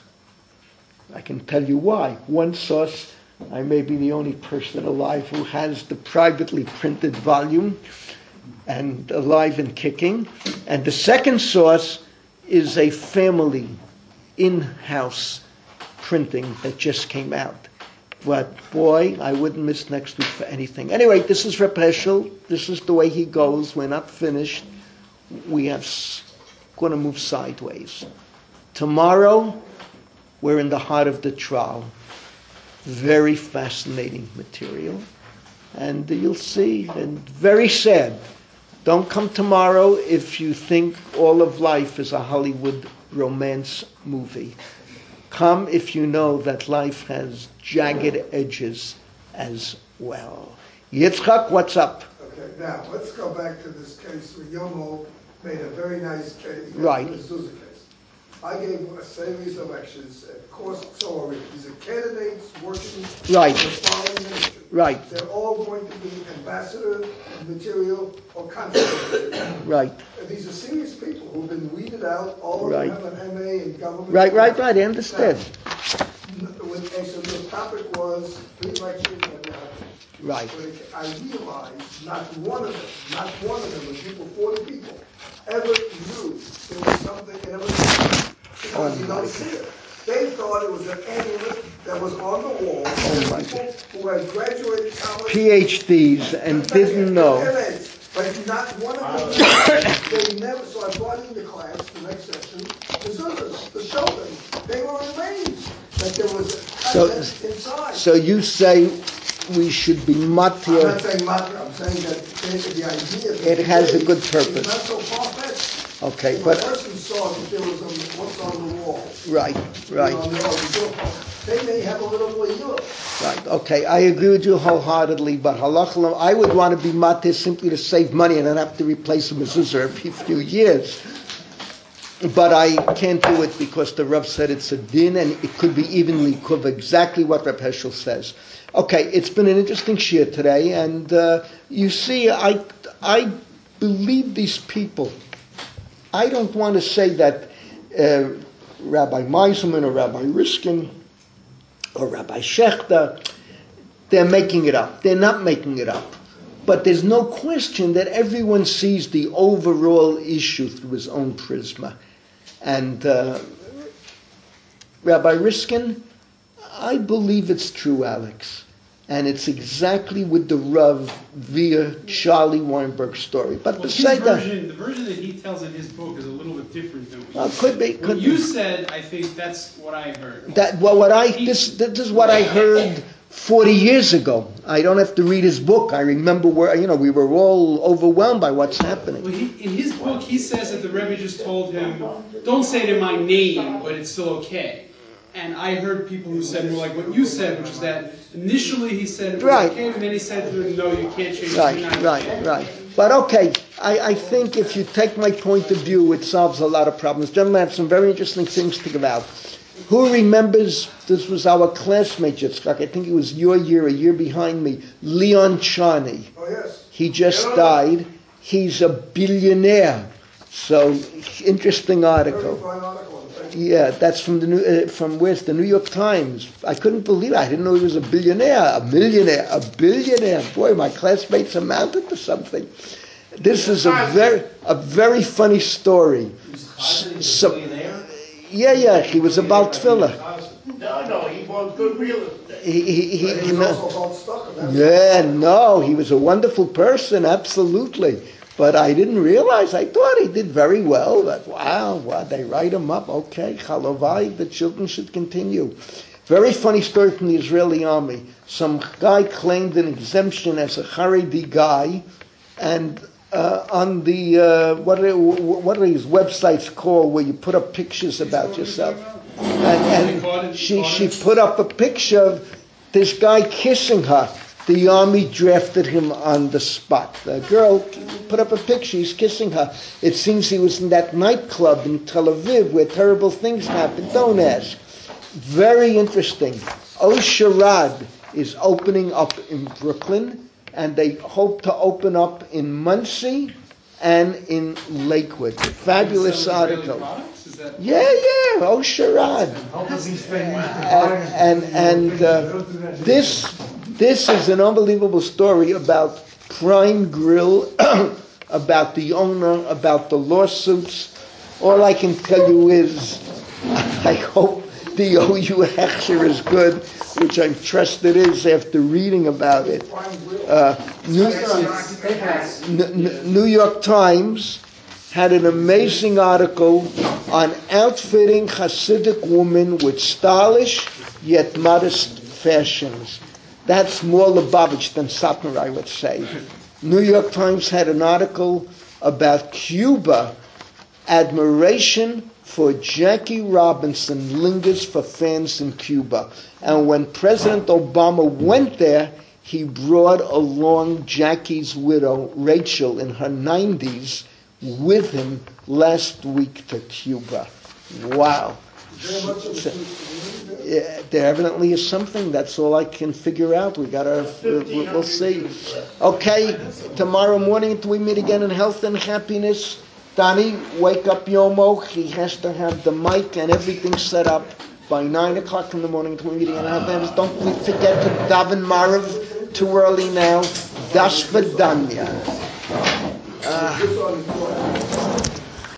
I can tell you why. One source, I may be the only person alive who has the privately printed volume and alive and kicking. And the second source is a family in-house printing that just came out. But boy, I wouldn't miss next week for anything. Anyway, this is Reb Heschel. This is the way he goes. We're not finished. We have going to move sideways. Tomorrow, we're in the heart of the trial. Very fascinating material. And you'll see, and very sad. Don't come tomorrow if you think all of life is a Hollywood romance movie. Come if you know that life has jagged edges as well. Yitzchak, what's up? Okay, now let's go back to this case where Yomo made a very nice case. Right. The Zuzah case. I gave a series of lectures at course so these are candidates working Right. for the following ministry. Right. They're all going to be ambassador material or consul material. Right. And these are serious people who've been weeded out. All of Right. them have an M A in government. Right, right, right. I understand. Now, with, so the topic was three lectures on the Right. But I realized not one of them, not one of them, was people, forty people, ever knew there was something, and it was, because you don't see it. They thought it was an amulet that was on the wall. Oh my people God. who had graduated college. P H Ds and didn't know. M As, but not one of them, they never, so I brought into class, the next session, the Zuzas, to show them. They were amazed that there was So, content inside. so you say we should be I'm not matir. saying matra, I'm saying that the, the idea of It has a good is purpose. not so far-fetched. Okay, If but a person saw that there was a, what's on the wall, right, right, you know, on the, on the door, they may have a little more yield. right. Okay, I agree with you wholeheartedly. But halachah, I would want to be matir simply to save money and not have to replace a mezuzah every few years. But I can't do it because the Rav said it's a din, and it could be evenly kuv, exactly what Reb Heschel says. Okay, it's been an interesting shiur today, and uh, you see, I I believe these people. I don't want to say that uh, Rabbi Meiselman or Rabbi Riskin or Rabbi Shechter, they're making it up. They're not making it up. But there's no question that everyone sees the overall issue through his own prisma. And uh, Rabbi Riskin, I believe it's true, Alex. And it's exactly with the Rav via Charlie Weinberg's story. But well, beside his that, version, the version that he tells in his book is a little bit different than what well, you could be, said. could what you be. said, I think that's what I heard. That well, what I this this is what I heard forty years ago. I don't have to read his book. I remember where you know we were all overwhelmed by what's happening. Well, he, in his book, he says that the Rebbe just told him, "Don't say to my name, but it's still okay." And I heard people who said more like what you said, which is that initially he said it was Right. okay, and then he said to him, "No, you can't change it." Right, You're not right, okay." right. But okay, I, I think if you take my point of view, it solves a lot of problems. Gentlemen, I have some very interesting things to give out. Who remembers, this was our classmate, Yitzchak, I think it was your year, a year behind me, Leon Charney. Oh, yes. He just Hello. died. He's a billionaire. So, interesting Very article. fine article. Thank you. Yeah, that's from the new, uh, from where's the New York Times. I couldn't believe it. I didn't know he was a billionaire, a millionaire, a billionaire. Boy, my classmates amounted to something. This is a very, a very funny story. So, yeah, yeah, he was about tefillah. No, no, he bought good real estate. He, he, he, He he was no, also about stuck. That's yeah, no, he was a wonderful person, absolutely. But I didn't realize. I thought he did very well. That wow, wow, they write him up. Okay, Chalovai, the children should continue. Very funny story from the Israeli army. Some guy claimed an exemption as a Haredi guy, and uh, on the uh, what are what are these websites called where you put up pictures about yourself? And, and she she put up a picture of this guy kissing her. The army drafted him on the spot. The girl put up a picture, he's kissing her. It seems he was in that nightclub in Tel Aviv where terrible things happened. Don't ask. Very interesting. Osharad is opening up in Brooklyn, and they hope to open up in Monsey and in Lakewood. Fabulous Selling Israeli article. products? Is that Yeah, yeah, oh Sharad. And and, and uh, this this is an unbelievable story about Prime Grill, about the owner, about the lawsuits. All I can tell you is, I hope the O U Hechsher is good, which I trust it is after reading about it. Uh, New, N- New York Times had an amazing article on outfitting Hasidic women with stylish yet modest fashions. That's more Lubavitch than Satmar, I would say. New York Times had an article about Cuba. Admiration for Jackie Robinson lingers for fans in Cuba. And when President Obama went there, he brought along Jackie's widow, Rachel, in her nineties, with him last week to Cuba. Wow. So, yeah, there evidently is something. That's all I can figure out. We gotta, we'll, we'll see. Okay, tomorrow morning until we meet again in health and happiness. Donnie, wake up Yomo. He has to have the mic and everything set up by nine o'clock in the morning until we meet again in health and happiness. Don't forget to daven Marav. Too early now. Das Vidanya. Uh,